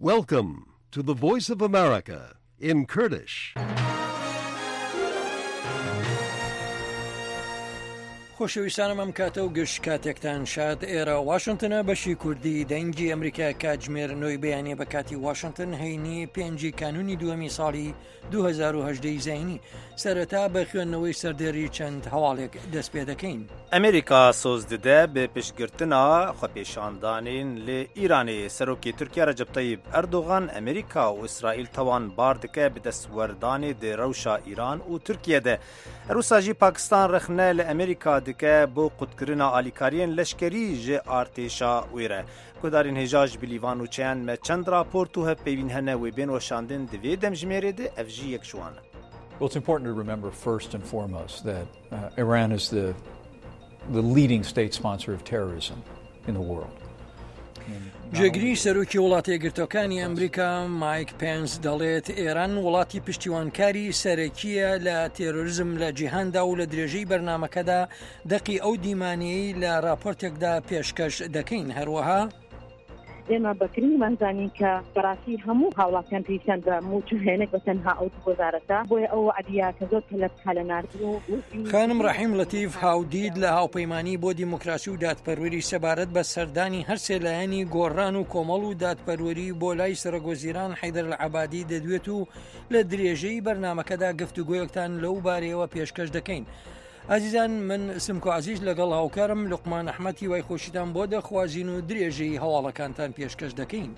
Welcome to the Voice of America in Kurdish. خۆشەویستانم ئەم کاتە و گشت کاتێکتان شاد ئێرە واشنگتنە بەشی کوردی دەنگی ئەمریکا کاتژمێرنەوەی بەیانێ بە کاتی واشنگتن هەینی 5 کانونی دووەمی ساڵی 2010 زینی سەرەتا بە خوێندنەوەی سەردێری چەند هەواڵێک دەست پێ دەکەین. ئەمریکا سۆز دەدە بە پشتگرتنا خۆپێشاندانین لە ئیرانی سەرۆکی تورکیا رەجەب تەیب ئەردۆغان ئەمریکا و ئیسرائیل تەوان بار دەکە بە دەستوەردانی دە ڕەوشە ئیران و تورکیەدە. ئەروساژی پاکستان رەخنە لە ئەمریکا دکە بۆ قوتکردنا ئالیکاریên leşkerî ji artêşa wê re. Guhdarên hêja ji bilîvan û çeyan me çend raport û hevpeyvîn hene wê bên weşandin di vê demjimêrê de ev jî yek ji wan e. Well, it's important to remember first and foremost that Iran is the leading state sponsor of terrorism in the world. جێگری سەرۆکی وڵاتە یەکگرتووەکانی ئەمریکا مایک پێنس دەڵێت ئێران وڵاتی پشتیوانکاری سەرەکیە لە تێرۆریزم لە جیهاندا و لە درێژەی بەرنامەکەدا دەقی ئەو دیمانەیەی لە راپۆرتێکدا پێشکەش دەکەین. هەروەها ئێمە بەکرنی مەزانین کە بەڕاستی هەموو هاوڵاتیان پێویستیان بە موچهێنێک بە تەنها ئەو گۆزارەتە بۆیە ئەو عەدیە کە زۆر تەلەب لە ناردن و خانم ڕەحیم لەتیف هاودید لە هاوپەیمانی بۆ دیموکراسی و دادپەروەری سەبارەت بە سەردانی هەر سێلایەنی گۆڕان و کۆمەڵ و دادپەروەری بۆ لای سەرۆکوەزیران حەیدەر العەبادی دەدوێت و لە درێژەی بەرنامەکەدا گفتوگۆیەکتان لەو بارەیەوە پێشکەش دەکەین. عزیزان من سمکۆ عزیز لەگەڵ هاوکارم لوقمان ئەحمەدی وای خۆشیتان بۆ دەخوازین و درێژەی هەواڵەکانتان پێشکەش دەکەین.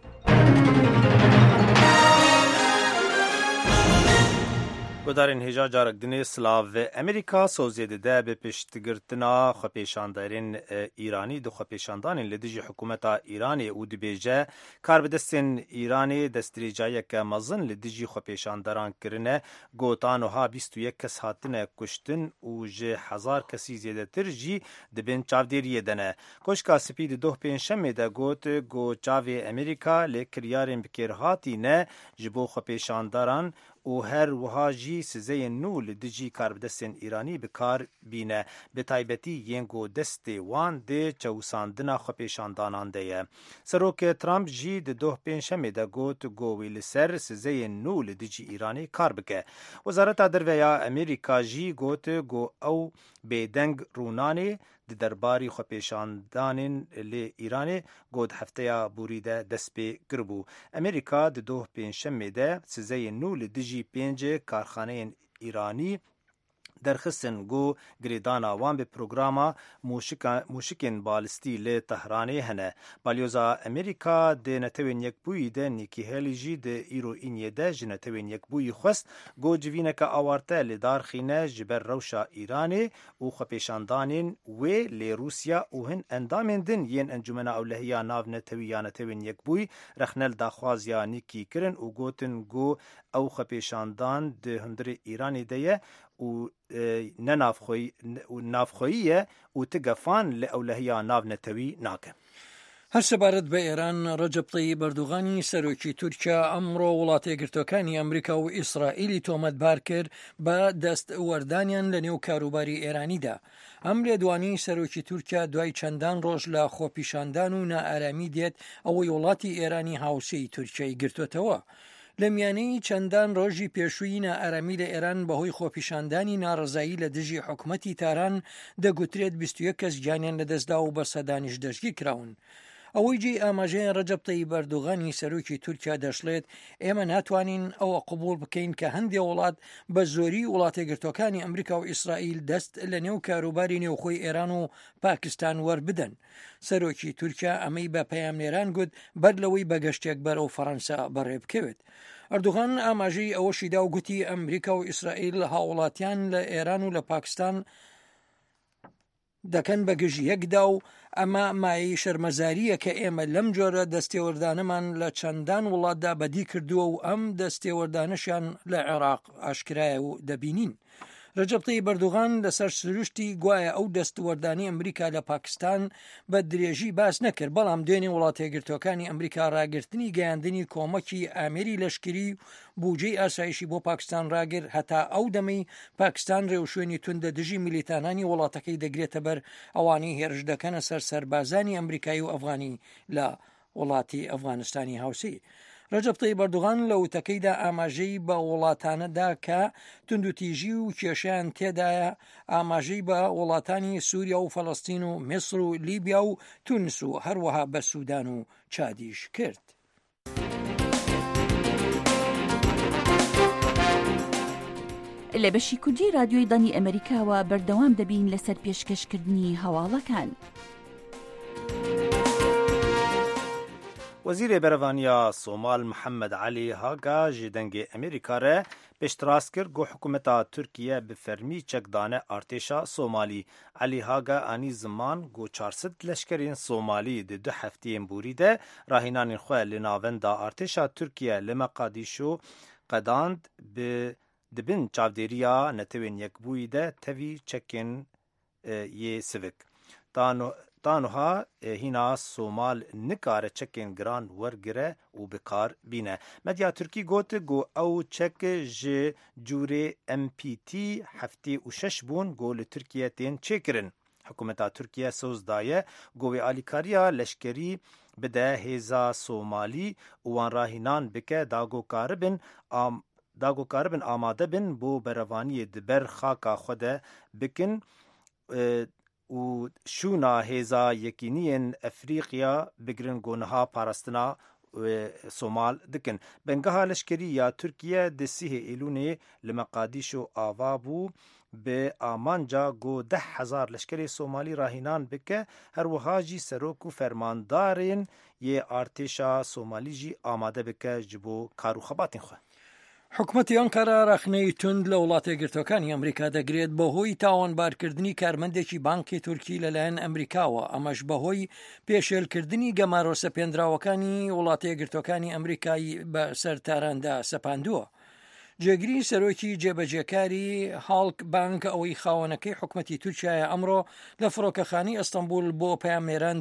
Guhdarên hêja carek dinê Slav ve Amerîka sozê dide bi piştgirtina xwepêşandarên Îranî di xwepêşandanên li dijî hikûmeta Îranê û dibêje karbidestên Îranê destdirêcayeke mezin li dijî xwepêşandaran kirine gotan wiha 21 kes hatine kuştin û ji 1000 kesî zêdetir jî dibin çavdêriyê de ne. Koşka spî di doh pênşemê de got çavê Amerîka lê kiryarên bikêrhatî ne ji bo xwepêşandaran û her wiha jî sizeyên nû li dijî karbidestên Îranî bi kar bîne. Bi taybetî yên godestê wan dê çewsandina xwepêşandanan de ye. Serokê Trump jî di doh pênşemê de got wî li ser sizeyên nû li dijî Îranê kar bike. Wezareta Derveya Amerîka jî got ew bêdeng rûnanê di derbarî xwepêşandanên lê Îranê got hefteya borî de dest pê kiribû. Amerîka di doh pênşemê de sizeyên nû li dijî 5 karxaneyên Îranî derxistin got girêdana wan bi programa mûşikên balîstî lê Tehranê hene. Balyoza Amerîka dê netewên yekbûyî de Nikki Haley jî di îroîniyê de ji netewên yekbûyî xwest got civîneke awarte lê darxîne ji ber rewşa Îranê û xwepêşandanên wê lê Rûsya û hin endamên din yên Encûmena Ewlehiya Nav Netewî ya netewên yekbûyî rexnel daxwaziya Nikki kirin û gotin got ew xwepêşandan di hundirê Îranê de ye û ne navxweyî ye û ti gefan li ewlehiya nav netewî nake. هەر سەبارەت بە ئێران ڕەجەب تەیب ئەردوغانی سەرۆکی تورکیا ئەمڕۆ وڵاتە یەکگرتووەکانی ئەمریکا و ئیسرائیلی تۆمەتبار کرد بە دەست وەردانیان لە نێو کاروباری ئێرانیدا. ئەم لێدوانی سەرۆکی تورکیا دوای چەندان ڕۆژ لە خۆپیشاندان و نائارامی دێت ئەوەی وڵاتی ئێرانی هاوسەی تورکیای گرتوێتەوە. لە میانەی چەندان ڕۆژی پێشووی نائارامی لە ئێران بەهۆی خۆپیشاندانی ناڕزایی لە دژی حکومەتی تاران دەگوترێت 21 کەس گیانیان لەدەستدا و بە سەدانیش دەستگیر کراون. ئەوەی جێی ئاماژەیان ڕەجەب تەیب ئەردوغانی سەرۆکی تورکیا دەشڵێت ئێمە ناتوانین ئەوە قبول بکەین کە هەندێک وڵات بە زۆری وڵاتە یەکگرتووەکانی ئەمریکا و ئیسرائیل دەست لە نێو کاروباری نێوخۆی ئێران و پاکستان وەربدەن. سەرۆکی تورکیا ئەمەی بە پەیامنێران گوت بەر لەوەی بەگەشتێک بەرەو فەڕەنسا بەڕێ بکەوێت. ئەردوغان ئاماژەی ئەوەشیدا و گوتی ئەمریکا و ئیسرائیل هاوڵاتیان لە ئێران و لە پاکستان دەکەن بە گژی یەکدا و ئەمە مایەی شەرمەزاریە کە ئێمە لەم جۆرە دەستێوەردانەمان لە چەندان وڵاتدا بەدی کردووە و ئەم دەستێوەردانەشیان لە عێراق ئاشکرایە و دەبینین. ڕەجەب تەیب ئەردوغان لەسەر سروشتی گوایە ئەو دەستوەردانی ئەمریکا لە پاکستان بە درێژی باس نەکرد، بەڵام دوێنێ وڵاتە یەکگرتووەکانی ئەمریکا ڕاگررتنی گەیاندنی کۆمەکی ئامێری لەشکری بودجەی ئاسایشی بۆ پاکستان ڕاگر هەتا ئەو دەمەی پاکستان ڕێوشوێنی توندە دژی میلیتانانی وڵاتەکەی دەگرێتە بەر ئەوانەی هێرش دەکەنە سەر سەربازانی ئەمریکایی و ئەفغانی لە وڵاتی ئەفغانستانی هاوسی. ڕەجەب تەیب ئەردوغان لە وتەکەیدا ئاماژەی بە وڵاتانەدا کە توندوتیژی و کێشیان تێدایە ئاماژەی بە وڵاتانی سووریا و فەڵەستین و میسر و لیبیا و تونس و هەروەها بە سوودان و چادیش کرد. لە بەشی کوردی رادیۆی دانی ئەمریکاوە بەردەوام دەبین لەسەر پێشکەشکردنی هەواڵەکان. وزیر برەڤانیا سۆمال محەممەد علی هاگا ji dengê Amerîka re pêştirast kir got hikûmeta Tirkiye bi fermî çekdane artêşa Somalî. Alî Haga anî ziman got 400 leşkerên Somalî di 2 hefteyên borî de rahînanên xwe li navenda artêşa Tirkiye li Meqadîşo qedand dibin çavdêriya netewên yekbûyî de tevî çekên yê sivik. Tanha hîna Somal nikare çekên giran wergire û bikar bîne. Medya Tirkî got ew çek ji cûrê MPT heftê û şeş bûn got li Tirkiye tên çêkirin. Hikûmeta Tirkiye söz daye got wê alîkariya leşkerî bide hêza Somalî û wan rahînan bike dagokaribin amade bin bo berevaniyê di ber xaka xwe de bikin û şûna hêza yekîniyên Efrîqiya bigirin gonaha parastina Somal dikin. Bengeha leşkerî ya Tirkiye di sîhê Êlûnê li Meqadîşo ava bû bi amanca got 10,000 leşkerê Somalî rahînan bike her wiha jî serok û fermandarên yê artêşa Somalî jî amade bike ji bo kar û xebatên xwe. حکوومەتی ئەنقەرە ڕەخنەی تند لە وڵاتە یەکگرتوەکانی ئەمریکا دەگرێت بەهۆی تاوانبارکردنی کارمەندێکی بانکی تورکی لەلایەن ئەمریکاوە، ئەمەش بەهۆی پێشێلکردنی گەمارۆ سەپێنراوەکانی وڵاتە یەکگرتوەکانی ئەمریکایی بە سەرتاراندا سەپاندووە. جێگیری سەرۆکی جێبەجێکاری هاڵک بانک ئەوەی خاوەنەکەی حکوومەتی تورکیایە ئەمڕۆ لە فڕۆکەخانی ئەستەمبول بۆ پەیامێران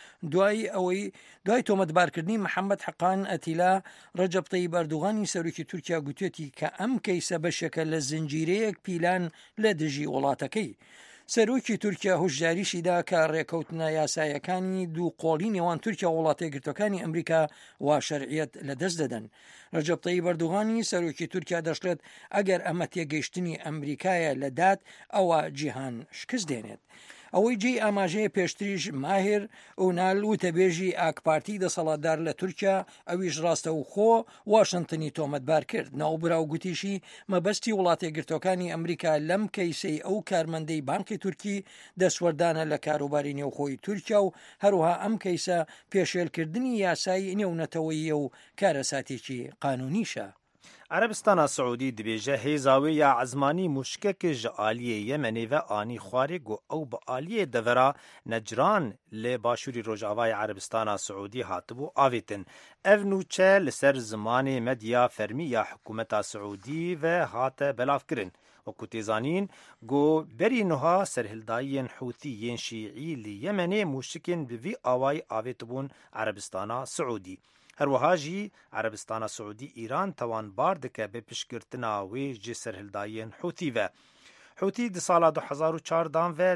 دوای تۆمەتبارکردنی محەممەد حەقان ئەتیلا ڕەجەب تەیب ئەردوغانی سەرۆکی تورکیا گوتێتی کە ئەم کەیسە بەشێکە لە زنجیرەیەک پیلان لە دژی وڵاتەکەی. سەرۆکی تورکیا هۆشداریشیدا کە ڕێکەوتنە یاسایەکانی دووقۆڵی نێوان تورکیا و وڵاتە یەکگرتوەکانی ئەمریکا وا شەرعیەت لەدەست دەدەن. ڕەجەب تەیب ئەردوغانی سەرۆکی تورکیا دەشڵێت ئەگەر ئەمە تێگەیشتنی ئەمریکایە لە داد ئەوە جیهان شکست دێنێت. ئەوەی جێی ئاماژەیە پێشتریش ماهر ئەونال وتەبێژی ئاکپارتی دەسەڵاتدار لە تورکیا ئەویش ڕاستە و خۆ واشنتنی تۆمەتبار کرد. ناوبراو گوتیشی مەبەستی وڵاتە یەکگرتوەکانی ئەمریکا لەم کەیسەی ئەو کارمەندەی بانکی تورکی دەسوەردانە لە کاروباری نێوخۆی تورکیا و هەروها ئەم کەیسە پێشێلکردنی یاسایی نێونەتەوەیە و کارەساتێکی قانونیشە. عربستان سعودی دبیجه هیزاوی یا عزمانی مشکک جعالی یمنی و آنی خواری گو او با آلیه دورا نجران لی باشوری روجاوای عربستان سعودی هاتبو آویتن. او نوچه لسر زمان مدیا فرمی یا حکومت سعودی و هات بلاف کرن. و کتیزانین گو بری نها سرهلدائین حوثیین شیعی لی یمنی مشکین بوی آوای آویتبون عربستان سعودی. هەروەها ژی عربستانە سعودی ئیران تەوانبار دکە بە پشتگرتنا وێ ji serhildayên حوتی ve. حوتی di sala 2014 ve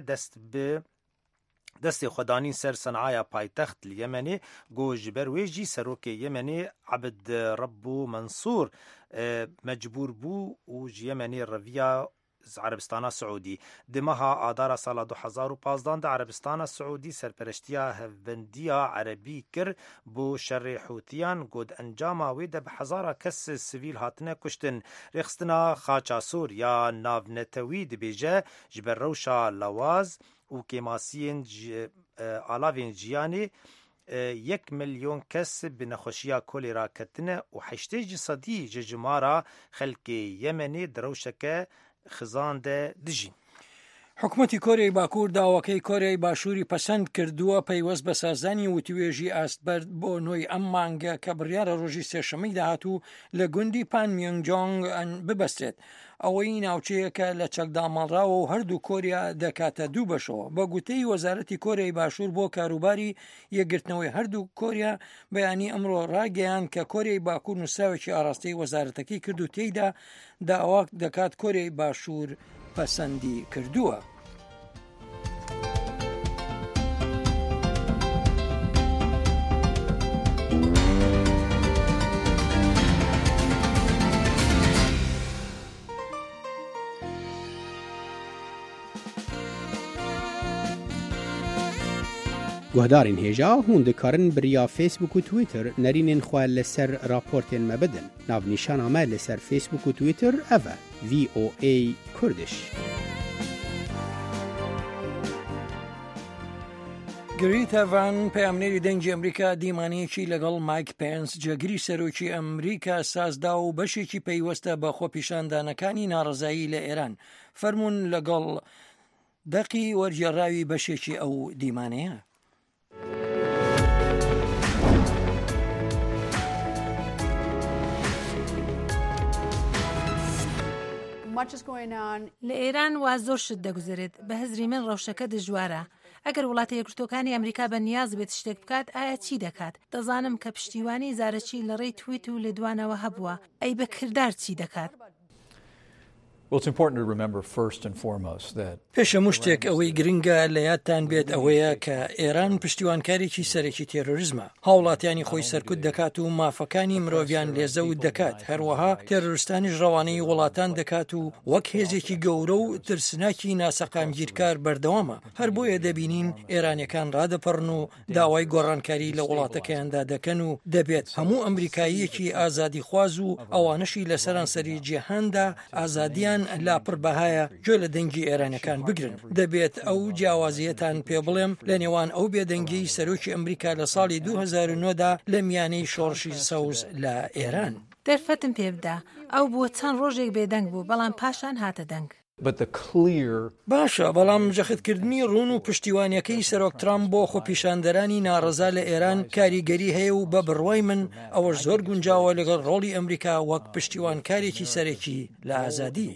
destê xwedanîn ser senaya paytext li Yemenê got ji ber wê jî serokê Yemenê Abd Rabbu Mansur mecbûr bû û ji Yemenê reviya عربستان سعودی. دمها آدار سال 2015 de عربستان سعودی سرپرشتیا هفبندیا عربی کر بو شر حوتیان گود انجاما وی de بحزارا کس سویل هاتنه کشتن. رخستنا خاچاسور یا ناونتوی دبیجه جبر روشا لواز و کماسین آلاوین جیانی 1 ملیون کس به نخوشیا کولرا کتنه و 8% جمارا خلک یمنی دروشکه خزانده دژین. حکوومەتی کۆریای باکوور داواکەی کۆریای باشووری پەسەند کردووە پەیوەست بە سازانی وتیوێژی ئاستبەرد بۆ نۆی ئەم مانگە کە بڕیارە ڕۆژی سێشەمەی داهاتوو لە گوندی پانمیۆنگجۆنگ ببەستێت. ئەوەی ناوچەیەکە لە چەکدامەڵراوە و هەردوو کۆریا دەکاتە دوو بەشەوە. بە گوتەی وەزارەتی کۆریای باشوور بۆ کاروباری یەکگرتنەوەی هەردوو کۆریا بەیانی ئەمڕۆ ڕاگەیان کە کۆریای باکوور نووسراوێکی ئاڕاستەی وەزارەتەکەی کرد و تێیدا داوا دەکات کۆریای باشوور پەسەندی کردووە. گهدارین هێژا هون دikarin biriya Facebook û Twitter nerînên xwe li ser raportên me bidin. Navnîşana me li ser Facebook û Twitter ev e VOA Kurdish. گریتا ڤان پەیامنێری دەنگی ئەمریکا دیمانەیەکی لەگەڵ مایک پێنس جێگیری سەرۆکی ئەمریکا سازدا و بەشێکی پەیوەستە بە خۆپیشاندانەکانی ناڕزایی لە ئێران فەرموون لەگەڵ دەقی وەرگێڕاوی بەشێکی ئەو دیمانەیە. لە ئێران وا زۆر شت دەگوزرێت بە هەزری من ڕەوشەکە دژوارە. ئەگەر وڵاتە یەکگرتووەکانی ئەمریکا بە نیاز بێت شتێک بکات ئایا چی دەکات؟ دەزانم کە پشتیوانی زارەکی لە ڕێی تویت و لێدوانەوە هەبووە. ئەی بە کردار چی دەکات؟ Well, it's important to remember first and foremost that پێشەموو شتێک ئەوەی گرنگە لە یادتان بێت ئەوەیە کە ئێران پشتیوانکارێکی سەرەکی تێرۆریزمە. هاوڵاتیانی خۆی سەرکوت دەکات و مافەکانی مرۆڤیان لێزەوت دەکات. هەروەها تێرۆریستانیش ڕەوانەی وڵاتان دەکات و وەک هێزێکی گەورە و ترسناکی ناسەقامگیرکار بەردەوامە. هەر بۆیە دەبینین ئێرانیەکان ڕادەپەڕن و داوای گۆڕانکاری لە وڵاتەکەیاندا دەکەن و دەبێت هەموو ئەمریکاییەکی ئازادی خواز و ئەوانەشی لە سەرانسەری جیهاندا ئازادیان لاپڕ بەهایە گوێ لە دەنگی ئێرانەکان بگرن. دەبێت ئەو جیاوازیەتان پێ بڵێم لە نێوان ئەو بێدەنگی سەرۆکی ئەمریکا لە ساڵی 2009دا لە میانەی شۆڕشی سەوز لە ئێران. دەرفەتم پێ بدە ئەو بووە چەند ڕۆژێک بێدەنگ بوو بەڵام پاشان هاتە دەنگ. باشە بەڵام جەختکردنی ڕوون و پشتیوانیەکەی سەرۆک ترامپ بۆ خۆپیشاندەرانی ناڕەزا لە ئێران کاریگەری هەیە و بە بڕوای من ئەوەش زۆر گونجاوە لەگەڵ ڕۆڵی ئەمریکا وەک پشتیوانکارێکی سەرەکی لە ئازادی.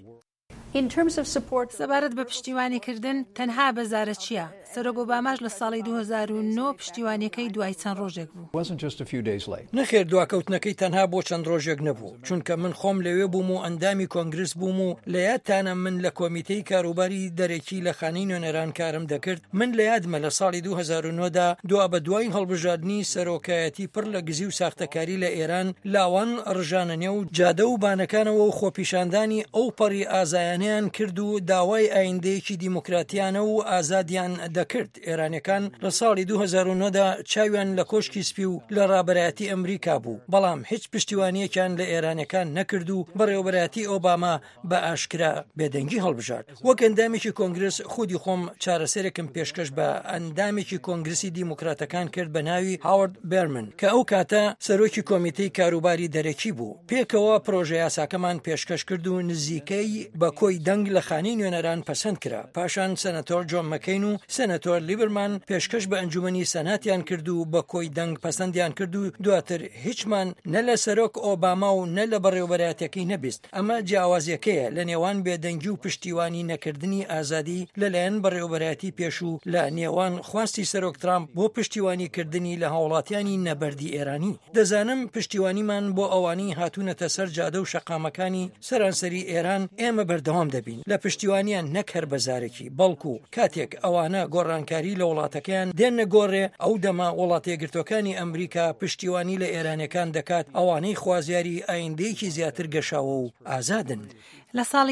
سەبارەت بە پشتیوانیکردن تەنها بەزارە چییە؟ سەرۆک ئۆباماش لە ساڵی 2009 پشتیوانیەکەی دوای چەند ڕۆژێک بوو. نەخێر دواکەوتنەکەی تەنها بۆ چەند ڕۆژێک نەبوو چونکە من خۆم لەوێ بووم و ئەندامی کۆنگرس بووم و لە یادتانە من لە کۆمیتەی کاروباری دەرەکی لە خانەی نوێنەران کارم دەکرد. من لە یادمە لە ساڵی 2009دا دوا بە دوای هەڵبژاردننی سەرۆکایەتی پڕ لە گزی و ساختەکاری لە ئێران لاوان ڕژانە نێو جادە و بانەکانەوە و خۆپیشاندانی ئەو پەڕی ئازایانیان کرد و داوای ئایندەیەکی دیموکراتیانە و ئازادیان دەکرد. ئێرانەکان لە ساڵی 2009دا چاویان لە کۆشکی سپی و لە ڕابەرایەتی ئەمریکا بوو بەڵام هیچ پشتیوانیەکیان لە ئێرانەکان نەکرد و بەڕێوەبەرایەتی ئۆباما بە ئاشکرا بێدەنگی هەڵبژارد. وەک ئەندامێکی کۆنگرس خودی خۆم چارەسەرێکم پێشکەش بە ئەندامێکی کۆنگرسی دیموکراتەکان کرد بە ناوی هاوارد بێرمن کە ئەو کاتە سەرۆکی کۆمیتەی کاروباری دەرەکی بوو. پێکەوە پرۆژە یاساکەمان پێشکەش کرد و نزیکەی بە کۆی دەنگ لە خانەی نوێنەران پەسەند کرا. پاشان سەنەتۆر جۆن مەکەین و سەنەتۆر لیبرمان پێشکەش بە ئەنجومەنی سەناتیان کرد و بە کۆی دەنگ پەسەندیان کرد و دواتر هیچمان نە لە سەرۆک ئۆباما و نە لە بەڕێوەبەرایەتەکەی نەبیست. ئەمە جیاوازیەکەیە لە نێوان بێدەنگی و پشتیوانی نەکردنی ئازادی لەلایەن بەڕێوەبەرایەتی پێش و لە نێوان خواستی سەرۆک ترامپ بۆ پشتیوانیکردنی لە هاوڵاتیانی نەبەردی ئێرانی. دەزانم پشتیوانیمان بۆ ئەوانەی هاتوونەتە سەر جادە و شەقامەکانی سەرانسەری ئێران ئێمە بەردەوام دەبین لە پشتیوانیان نەکەر بەزارێکی بەڵکو کاتێک ئەوانە گۆڕانکاری لە وڵاتەکەیان دێنە گۆڕێ ئەو دەما وڵاتە یەکگرتووەکانی ئەمریکا پشتیوانی لە ئێرانەکان دەکات ئەوانەی خوازیاری ئایندەیەکی زیاتر گەشاوە و ئازادن. لە ساڵی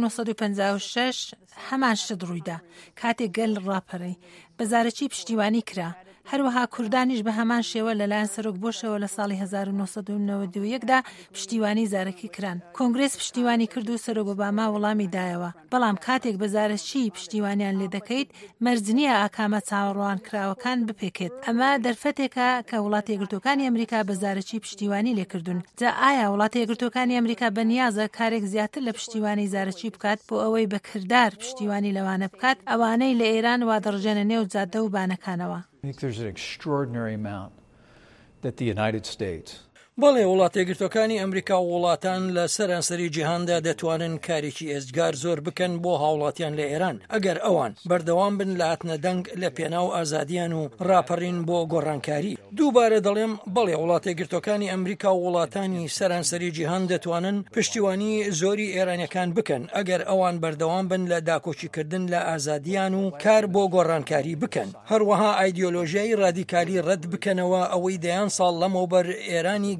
1956 هەمان شت ڕوویدا کاتێک گەل ڕاپەڕی بەزارەکی پشتیوانی کرا. هەروەها کوردانیش بە هەمان شێوە لەلایەن سەرۆک بۆشەوە لە ساڵی 1991دا پشتیوانی زارەکی کران. کۆنگرس پشتیوانی کرد و سەرۆک ئۆباما وەڵامی دایەوە بەڵام کاتێک بەزارەکی پشتیوانیان لێ دەکەیت مەرجنیە ئاکامە چاوەڕوان کراوەکان بپێکێت. ئەمە دەرفەتێکە کە وڵاتە یەکگرتووەکانی ئەمریکا بەزارەکی پشتیوانی لێکردوون. جا ئایا وڵاتە یەکگرتووەکانی ئەمریکا بەنیازە کارێک زیاتر لە پشتیوانی زارەکی بکات بۆ ئەوەی بە کردار پشتیوانی لەوانە بکات ئەوانەی لە ئێران وا دەڕژێنە نێو جادە و بانەکانەوە؟ I think there's an extraordinary amount that the United States بەڵێ وڵاتە یەکگرتووەکانی ئەمریکا و وڵاتان لە سەرانسەری جیهاندا دەتوانن کارێکی ئێزگار زۆر بکەن بۆ هاوڵاتیان لە ئێران ئەگەر ئەوان بەردەوام بن لە هاتنە دەنگ لە پێناو ئازادیان و ڕاپەڕین بۆ گۆڕانکاری. دووبارە دەڵێم بەڵێ وڵاتە یەکگرتووەکانی ئەمریکا و وڵاتانی سەرانسەری جیهان دەتوانن پشتیوانی زۆری ئێرانیەکان بکەن ئەگەر ئەوان بەردەوام بن لە داکۆچیکردن لە ئازادیان و کار بۆ گۆڕانکاری بکەن. هەروەها ئایدیۆلۆژیای ڕادیکالی ڕەت بکەنەوە ئەوەی دەیان ساڵ لەمەوبەر ئێرانی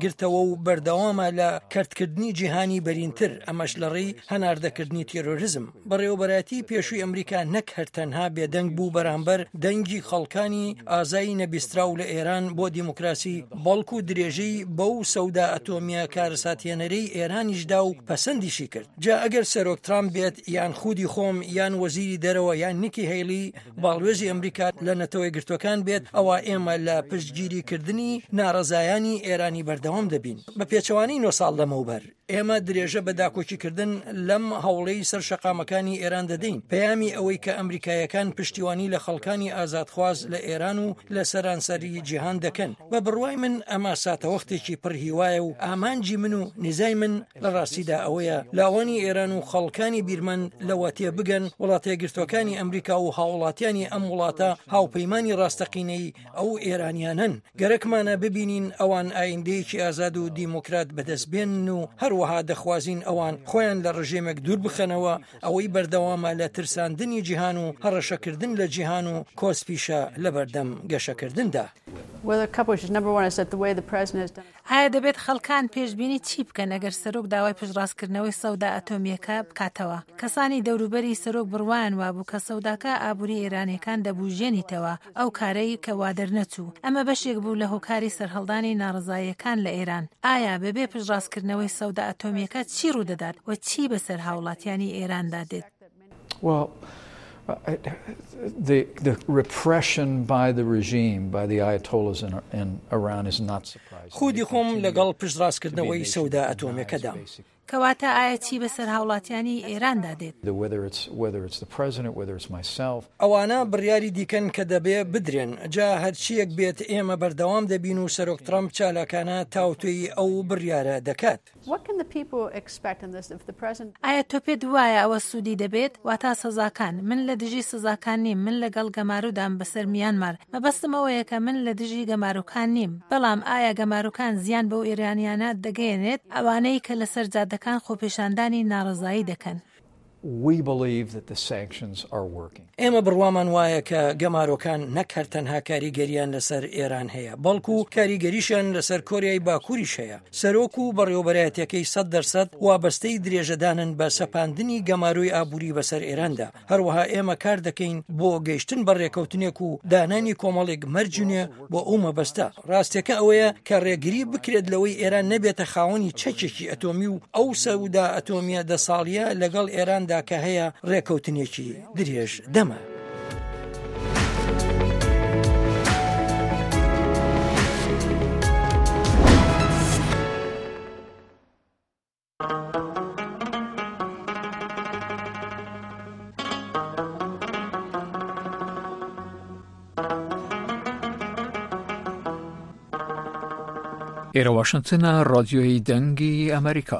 گرتەوە و بەردەوامە لە کەرتکردنی جیهانی بەرینتر ئەمەش لە ڕێی هەناردەکردنی تێرۆریزم. بەڕێوەبەراتی پێشووی ئەمریکا نەک هەرتەنها بێدەنگ بوو بەرامبەر دەنگی خەڵکانی ئازایی نەبیستراو لە ئێران بۆ دیموکراسی، بەڵکو و درێژەی بەو سەودا ئەتۆمیە کارەساتێنەرەی ئێرانیشدا و پەسەندیشی کرد. جا ئەگەر سەرۆک ترامپ بێت یان خودی خۆم یان وەزیری دەرەوە یان نیکی هەیلی باڵوێزی ئەمریکا لە نەتەوەی گرتوەکان بێت، ئەوە ئێمە لە پشتگیریکردنی ناڕەزایانی ئێرانی بەردەوام دەبین. بە پێچەوانی 9 ساڵ لەمەوبەر ئێمە درێژە بە داکۆکیکردن لەم هەوڵەی سەر شەقامەکانی ئێران دەدەین. پەیامی ئەوەی کە ئەمریکایەکان پشتیوانی لە خەڵکانی ئازادخواز لە ئێران و لە سەرانسەری جیهان دەکەن. بە بڕوای من ئەمە ساتەوەختێکی پڕ هیوایە و ئامانجی من و نزای من لە ڕاستیدا ئەوەیە لاوانی ئێران و خەڵکانی بیرمەن لەوە تێ بگەن وڵاتە گرتوەکانی ئەمریکا و هاوڵاتیانی ئەم وڵاتە هاوپەیمانی ڕاستەقینەی ئەو ئێرانیانن. گەرەکمانە ببینین ئەوان ئایندەیەکی ئازاد و دیموکرات بەدەستبێن و هەروەها دەخوازین ئەوان خۆیان لە ڕژێمێک دوور بخەنەوە، ئەوەی بەردەوامە لە ترساندنی جیهان و هەڕەشەکردن لە جیهان و کۆسپیشە لە بەردەم گەشەکردندا. ئایا دەبێت خەڵکان پێشبینی چی بکەن ئەگەر سەرۆک داوای پشتڕاستکردنەوەی سەودا ئەتۆمیەکە بکاتەوە؟ کەسانی دەوروبەری سەرۆک بڕوایان وابوو کە سەوداکە ئابووری ئێرانیەکان دەبوژێنیتەوە ئەو کارەی کە وا دەرنەچوو. ئەمە بەشێک بوو لە هۆکاری سەرهەڵدانی ناڕزاییەکان لە ئێران. ئایا بەبێ پشتڕاستکردنەوەی سەودا ئەتۆمیەکە چی ڕوودەدات و چی بەسەر هاوڵاتیانی ئێراندا دێت؟ The repression by the regime, by the Ayatollahs in Iran is not surprising. خودی خۆم لەگەڵ پشتڕاستکردنەوەی سەودا ئەتۆمیەکەدا. کەواتە ئایا چی بەسەر هاوڵاتیانی ئێراندا دێت؟ ئەوانە بڕیاری دیکەن کە دەبێ بدرێن. جا هەرچیەک بێت ئێمە بەردەوام دەبین و سەرۆک ترامپ چالاکانە تاوتوی ئەو بڕیارە دەکات. ئایا تۆ پێت وایە ئەوە سوودی دەبێت؟ واتا سەزاکان. من لە دژی سزاکان نیم، من لەگەڵ گەمارودام بەسەر میانمار. مەبەستم ئەوەیە کە من لە دژی گەماروکان نیم. بەڵام ئایا گەماروکان زیان بەو ئێرانیانە دەگەێنێت ئەوانەی کە لەسەر جادەکان خۆپێشاندانی ناڕزایی دەکەن؟ We believe that the sanctions are working. ئێمە بڕوامان وایە کە گەمارۆکان نەک هەر تەنها کاریگەریان لەسەر ئێران هەیە، بەڵکو کاریگەریشان لەسەر کۆریای باکووریش هەیە. سەرۆک و بەڕێوەبەرایەتەکەی 100% وابەستەی درێژەدانن بە سەپاندنی گەماروی ئابووری بەسەر ئێراندا. هەروەها ئێمە کار دەکەین بۆ گەیشتن بە ڕێکەوتنێک و دانانی کۆمەڵێک مەرجونێ بۆ ئەو مەبەستە. ڕاستیەکە ئەوەیە کە ڕێگری بکرێت لەوەی ئێران نەبێتە خاوەنی چەکێکی ئەتۆمی و ئەو سەودا ئەتۆمیە 10 ساڵیە لەگەڵ ئێراندا کە هەیە ڕێکەوتنێکی درێژ دەمە. ئێرە واشنگتنە ڕادیۆی دەنگی ئەمریکا.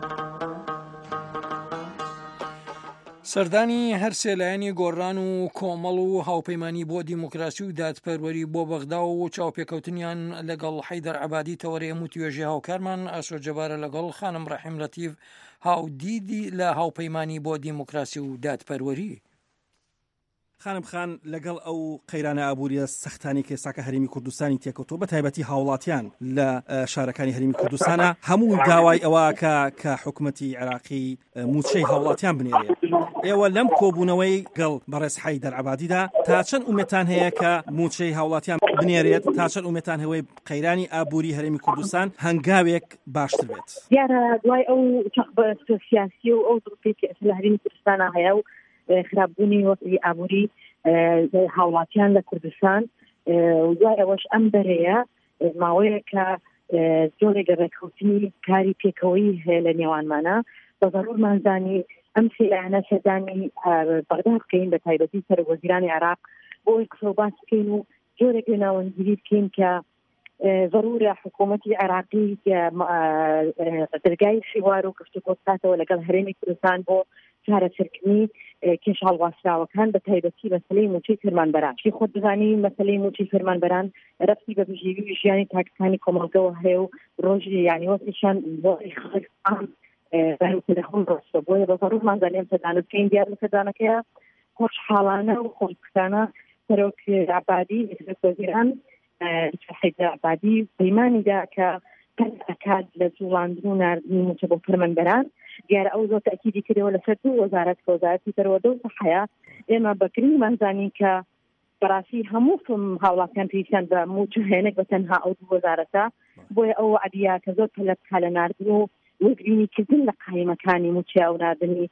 سەردانی هەر سێلایەنی گۆڕان و کۆمەڵ و هاوپەیمانی بۆ دیموکراسی و دادپەروەری بۆ بەغدا و چاوپێکەوتنیان لەگەڵ حەیدەر عەبادی تەوەرەیەم و توێژی هاوکارمان ئاسۆجەبارە لەگەڵ خانم ڕەحیم لەتیف هاودیدی لە هاوپەیمانی بۆ دیموکراسی و دادپەروەری. خانم خان لەگەڵ ئەو قەیرانە ئابووریە سەختانی کە ئێستاکە هەرێمی کوردستانی تێکەوتووە بە تایبەتی هاوڵاتیان لە شارەکانی هەرێمی کوردستانە هەموو داوای ئەوەکە کە حکوومەتی عێراقی موچەی هاوڵاتیان بنێرێت. ئێوە لەم کۆبوونەوەی گەڵ بەڕێز حەیدەر عەبادیدا تا چەند ئومێدتان هەیە کە موچەی هاوڵاتیان بنێرێت، تا چەند ئومێدتان هەوەی قەیرانی ئابووری هەرێمی کوردستان هەنگاوێک باشتر بێت؟ دیارە دوای ئەو چەقبەستە سیاسی و ئەو دڵپێکی لە هەرێمی کوردستانە هەیە و خراپبوونی وەزعی ئابووری هاوڵاتیان لە کوردستان دوای ئەوەش ئەم بەرەیە ماوەیە کە زۆرێک ڕێکەوتنی کاری پێکەوەی هەیە لە نێوانمانە بە ضرورمان زانی ئەم سێلایەنە سەردانی بەغدا بکەین بە تایبەتی سەرۆکوەزیرانی عێراق بۆ ئەوەی قسە و باس بکەین و زۆرێک ناوەندگیری بکەین کە ضرورە حکوومەتی عێراقی دەرگای سیوار و گفتوگۆ بکاتەوە لەگەڵ هەرێمی کوردستان بۆ چارەسەرکردنی کێش هەڵواستراوەکان بە تایبەتی مەسەلەی موچەی فەرمانبەران. چی خۆت بزانی مەسەلەی موچەی فەرمانبەران رەبطی بە بژێوی ژیانی تاکەکانی کۆمەڵگەوە هەیە و ڕۆژی یعنی وەسیشان بۆ خەڵکان بەرەوکردەخۆن ڕۆستە بۆیە بە ضرورمان زانیم سەردانە بکەین دیار لە سەردانەکەیە خۆشحاڵانە و خۆشبختانە سەرۆک عەبادی وەزیران حەیدەر عەبادی پەیمانیدا کە ئەکات لە جوڵاندن و ناردنی موچە بۆ فەرمانبەران دیارە ئەو زۆر تەکیدی کردەوە لەسەر دوو وەزارەتی دەرەوە و سەحەیە ئێمە بەگرنگمان زانین کە بەڕاستی هەموو هاوڵاتیان پێویستیان بە موچە هێنێک بە تەنها ئەو دوو وەزارەتە بۆیە ئەو عەدیە کە زۆر پەلە بکا لە ناردن و وەگرینیکردن لە قایمەکانی موچە و ناردنی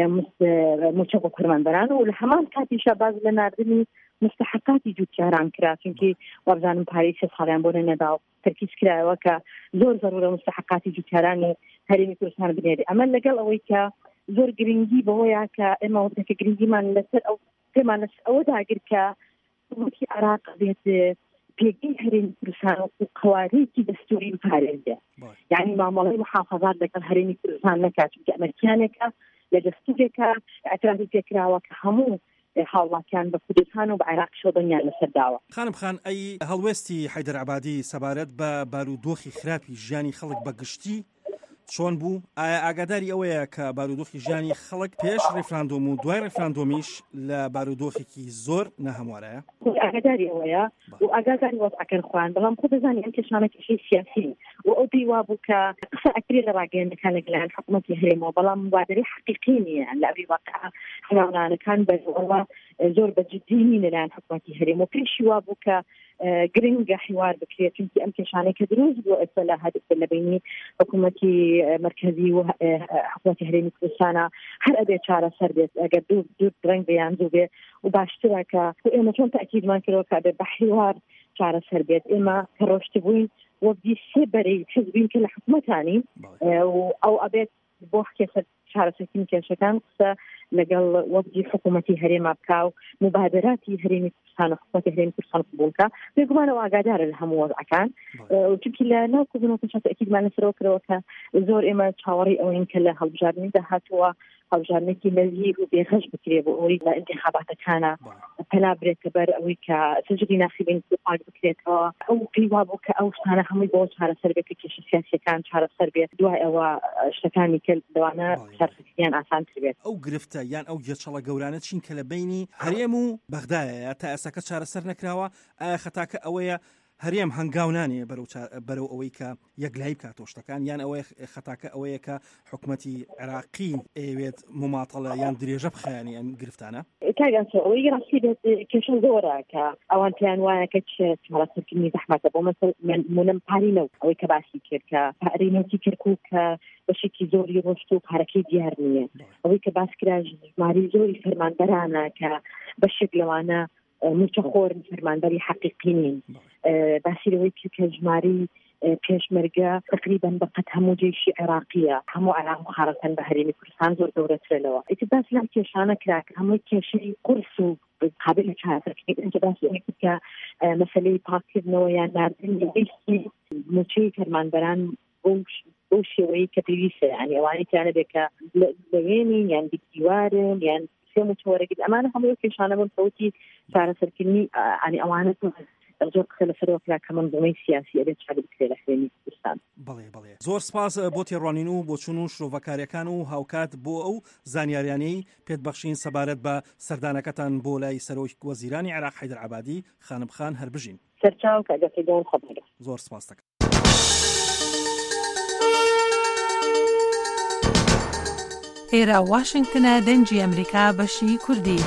موچە بۆ فەرمانبەران و لە هەمان کاتیشە باز لە ناردنی مستحقاتی جوتیاران کرا چونکی وابزانم پارەی 3 ساڵیان بۆ نەدا و تەرکیز کرایەوە کە زۆر زەرورە مستحقاتی جوتیارانی هەرێمی کوردستان بنێری ئەمە لەگەڵ ئەوەی کە زۆر گرنگی بەوەیە کە ئێمە وەختێکە گرنگیمان لەسەر ئەو پێمان ئەوە داگر کە حکومەتی عێراق بێت پێگەی هەرێمی کوردستان و قەوارەیەکی دەستوری بپارێزێ یعنی مامەڵەی محافەزات لەگەڵ هەرێمی کوردستان نەکات چونکە ئەمریکانێکە لە دەستورێکە ئەترافی پێکراوە کە هەموو هاوڵاتیان بە کوردستان و بە عێراق شۆدەنیان لەسەر داوە. خانم خان ئەی هەڵوێستی حەیدەر عەبادی سەبارەت بە بارودۆخی خراپی ژیانی خەڵک بە گشتی چۆن بوو؟ ئایا ئاگاداری ئەوەیە کە بارودۆخی ژیانی خەڵک پێش ڕێفراندۆم و دوای ڕێفراندۆمیش لە بارودۆخێکی زۆر نەهەموارەیە؟ ئاگاداری ئەوەیە و ئاگاداری وەزعەکەن خوان بەڵام خۆ دەزانین ئەم کێشانێکیشی سیاسی و ئەو دیوا بوو کە قسە ئەکرێ لە ڕاگەیەندەکان لەگەلایەن حکوومەتی هەرێمەوە بەڵام مبادرەی حەقیقی نییە لە ئەوی واقعا هەناوڵانەکان بەرەوە زۆر بەجددی نین لەلایەن حکوومەتی هەرێم و پێشی وا بوو کە گرنگە حوار بکرێت چونکی ئەم کێشانەی کە دروست بوو ئێستا لە هەدف لە بینی حکوومەتی مرکزی و حکوومەتی هەرێمی کوردستانە هەر ئەبێ چارەسەر بێت ئەگەر دوو ڕنگ بەیان دوو بێ و باشترە کە ئێمە چۆن تاکیدمان کردەوە کە بێ بە حوار چارەسەر بێت ئێمە کە ڕۆشتبووین وەبدی سێ بەرەی حزبین کە لە حکوومەتانی و ئەو ئەبێت بۆ کێسە چارەسەرکردنی کێشەکان قسە لەگەڵ وەبدی حکوومەتی هەرێما بکا و مبادراتی هەرێمی کوردستان و حکوومەتی هەرێمی کوردستان قبول بکا بێگومانەوە ئاگادارە لە هەموو وەزعەکان چونکی لە ناو کوردنەوە پێشە تاکیدمان لەسەرەوە کردەوە کە زۆر ئێمە چاوەڕێی ئەوەین کە لە هەڵبژاردننی داهاتووە هەڵبژاردنێکی نەزیک و بێغەش بکرێ بۆ ئەوەی لە انتخاباتەکانە پەلا برێتە بەر ئەوەی کە سەرجری ناخیبین پاک بکرێتەوە ئەو پێیوا بوو کە ئەو شتانە هەمووی بۆ چارەسەر بێت کە کێشە سیاسیەکان چارەسەر بێت دوای ئەوە شتەکانی کە لەوانە چارەسەرکردنیان ئاسانتر بێت ئەو گرفتە یان ئەو جێچەڵە گەورانە چین کە لە بینی هەرێم و بەغدایە تا ئێستاکە چارەسەر نەکراوە ئایا خەتاکە ئەوەیە هەرێم هەنگاونانێ بەرەو ئەوەی کە یەکلای بکاتەوە شتەکان یان ئەوەی خەتاکە ئەوەیە کە حکوومەتی عێراقی ئەوێت مماتەڵە یان درێژە بخەیانی ئەم گرفتانە ئەوەی ڕاستی بێت کێشە زۆرە کە ئەوان پێیان وایە کە چارەسەرکردنی زەحمەتە بۆ مونم پارینەوە ئەوەی کە باسی کرد کە پارینەوەی کردکوو کە بەشێکی زۆری ڕۆشت و پارەکەی دیار نییە ئەوەی کە باس کرا ژماری زۆری فەرمانبەرانە کە بەشێک لەوانە موچە خۆر فەرمانبەری حەقیقی نین باسیرەوەی کە ژماری پێشمەرگە تقریبا بەقەت هەموو جێشی عێراقیە هەموو عێراق مخارەتەن بە هەرێمی کوردستان زۆر گەورەترەوە ئیتر باس لەم کێشانە کرا کە هەمووی کێشەی قورس و قابل لە چارەسەرکردنی ئەنجە باسی ئەوەی کە مەسەلەی پاکردنەوە یان ناردنی ویستی موچەی فەرمانبەران بۆ شێوەیە کە پێویستە یعنی ئەوانەی تیانە بێت کە لەوێنین یان دیوارن یان متوەرەگرت ئەمانە هەموو کێشانە بوون کەوتی چارەسەرکردنی ئەنی ئەوانە زۆر قسە لەسەرەوە کرا کە منظومەی سیاسی ئەبێت چارە بکرێ لە هەرێمی کوردستان. بەڵێ زۆر سپاس بۆ تێڕوانین و بۆ چوون و شرۆڤەکاریەکان و هاوکات بۆ ئەو زانیاریانەی پێتبەخشین سەبارەت بە سەردانەکەتان بۆ لای سەرۆکی وەزیرانی عێراق حەیدەر عەبادی خانم خان هەربژین. سەرچاو کە دەفێدەوە خەبەرە. زۆر سپاس دەکەم. ئێرە واشنگتنە دەنجی ئەمریکا بەشی کوردی.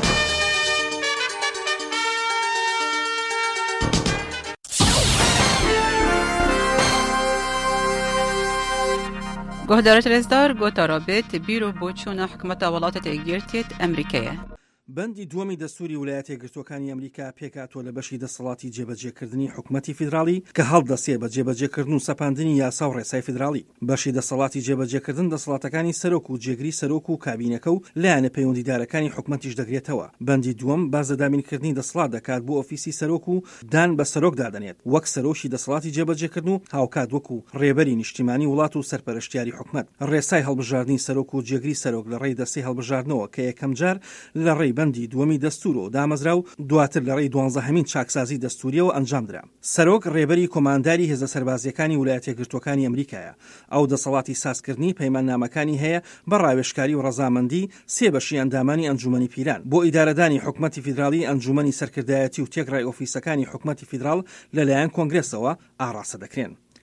گۆهدارە رێزدار گۆتارا بێت بیرۆ بۆ چوونە حکومەتە وڵاتە یەکگرتووێت ئەمریکایە. بەندی دووەمی دەستوری ویلایەتە یەکگرتووەکانی ئەمریکا پێکاتوە لە بەشی دەسەڵاتی جێبەجێکردنی حکومەتی فیدراڵی کە هەڵدەسێ بە جێبەجێکردن و سەپاندنی یاسا و ڕێسای فیدراڵی. بەشی دەسەڵاتی جێبەجێکردن دەسەڵاتەکانی سەرۆک و جێگری سەرۆک و کابینەکە و لایەنە پەیوەندیدارەکانی حکومەتیش دەگرێتەوە. بەندی دووەم باز لە دامینکردنی دەسەڵات دەکات بۆ ئۆفیسی سەرۆک و دان بە سەرۆک دادەنێت وەک سەرۆشی دەسەڵاتی جێبەجێکردن و هاوکات وەکو ڕێبەری نیشتیمانی وڵات و سەرپەرشتیاری حکومەت. ڕێسای هەڵبژاردننی سەرۆک و جێگری سەرۆک لە ڕێی دەستەی هەڵبژاردنەوە کە یەکەم جار لە ڕێی بەندی دووەمی دەستور و دامەزرا و دواتر لە ڕێی 12هەمین چاکسازی دەستوریەوە ئەنجامدرا. سەرۆک ڕێبەری کۆمانداری هێزە سەربازیەکانی ویلایەتە یەکگرتووەکانی ئەمریکایە. ئەو دەسەڵاتی سازکردنی پەیماننامەکانی هەیە بە ڕاوێژکاری و ڕەزامەندی سێ بەشی ئەندامانی ئەنجومەنی پیران بۆ ئیدارەدانی حکومەتی فیدراڵی ئەنجومەنی سەرکردایەتی و تێکڕای ئۆفیسەکانی حکومەتی فیدراڵ لەلایەن کۆنگرێسەوە ئاڕاستە دەکرێن.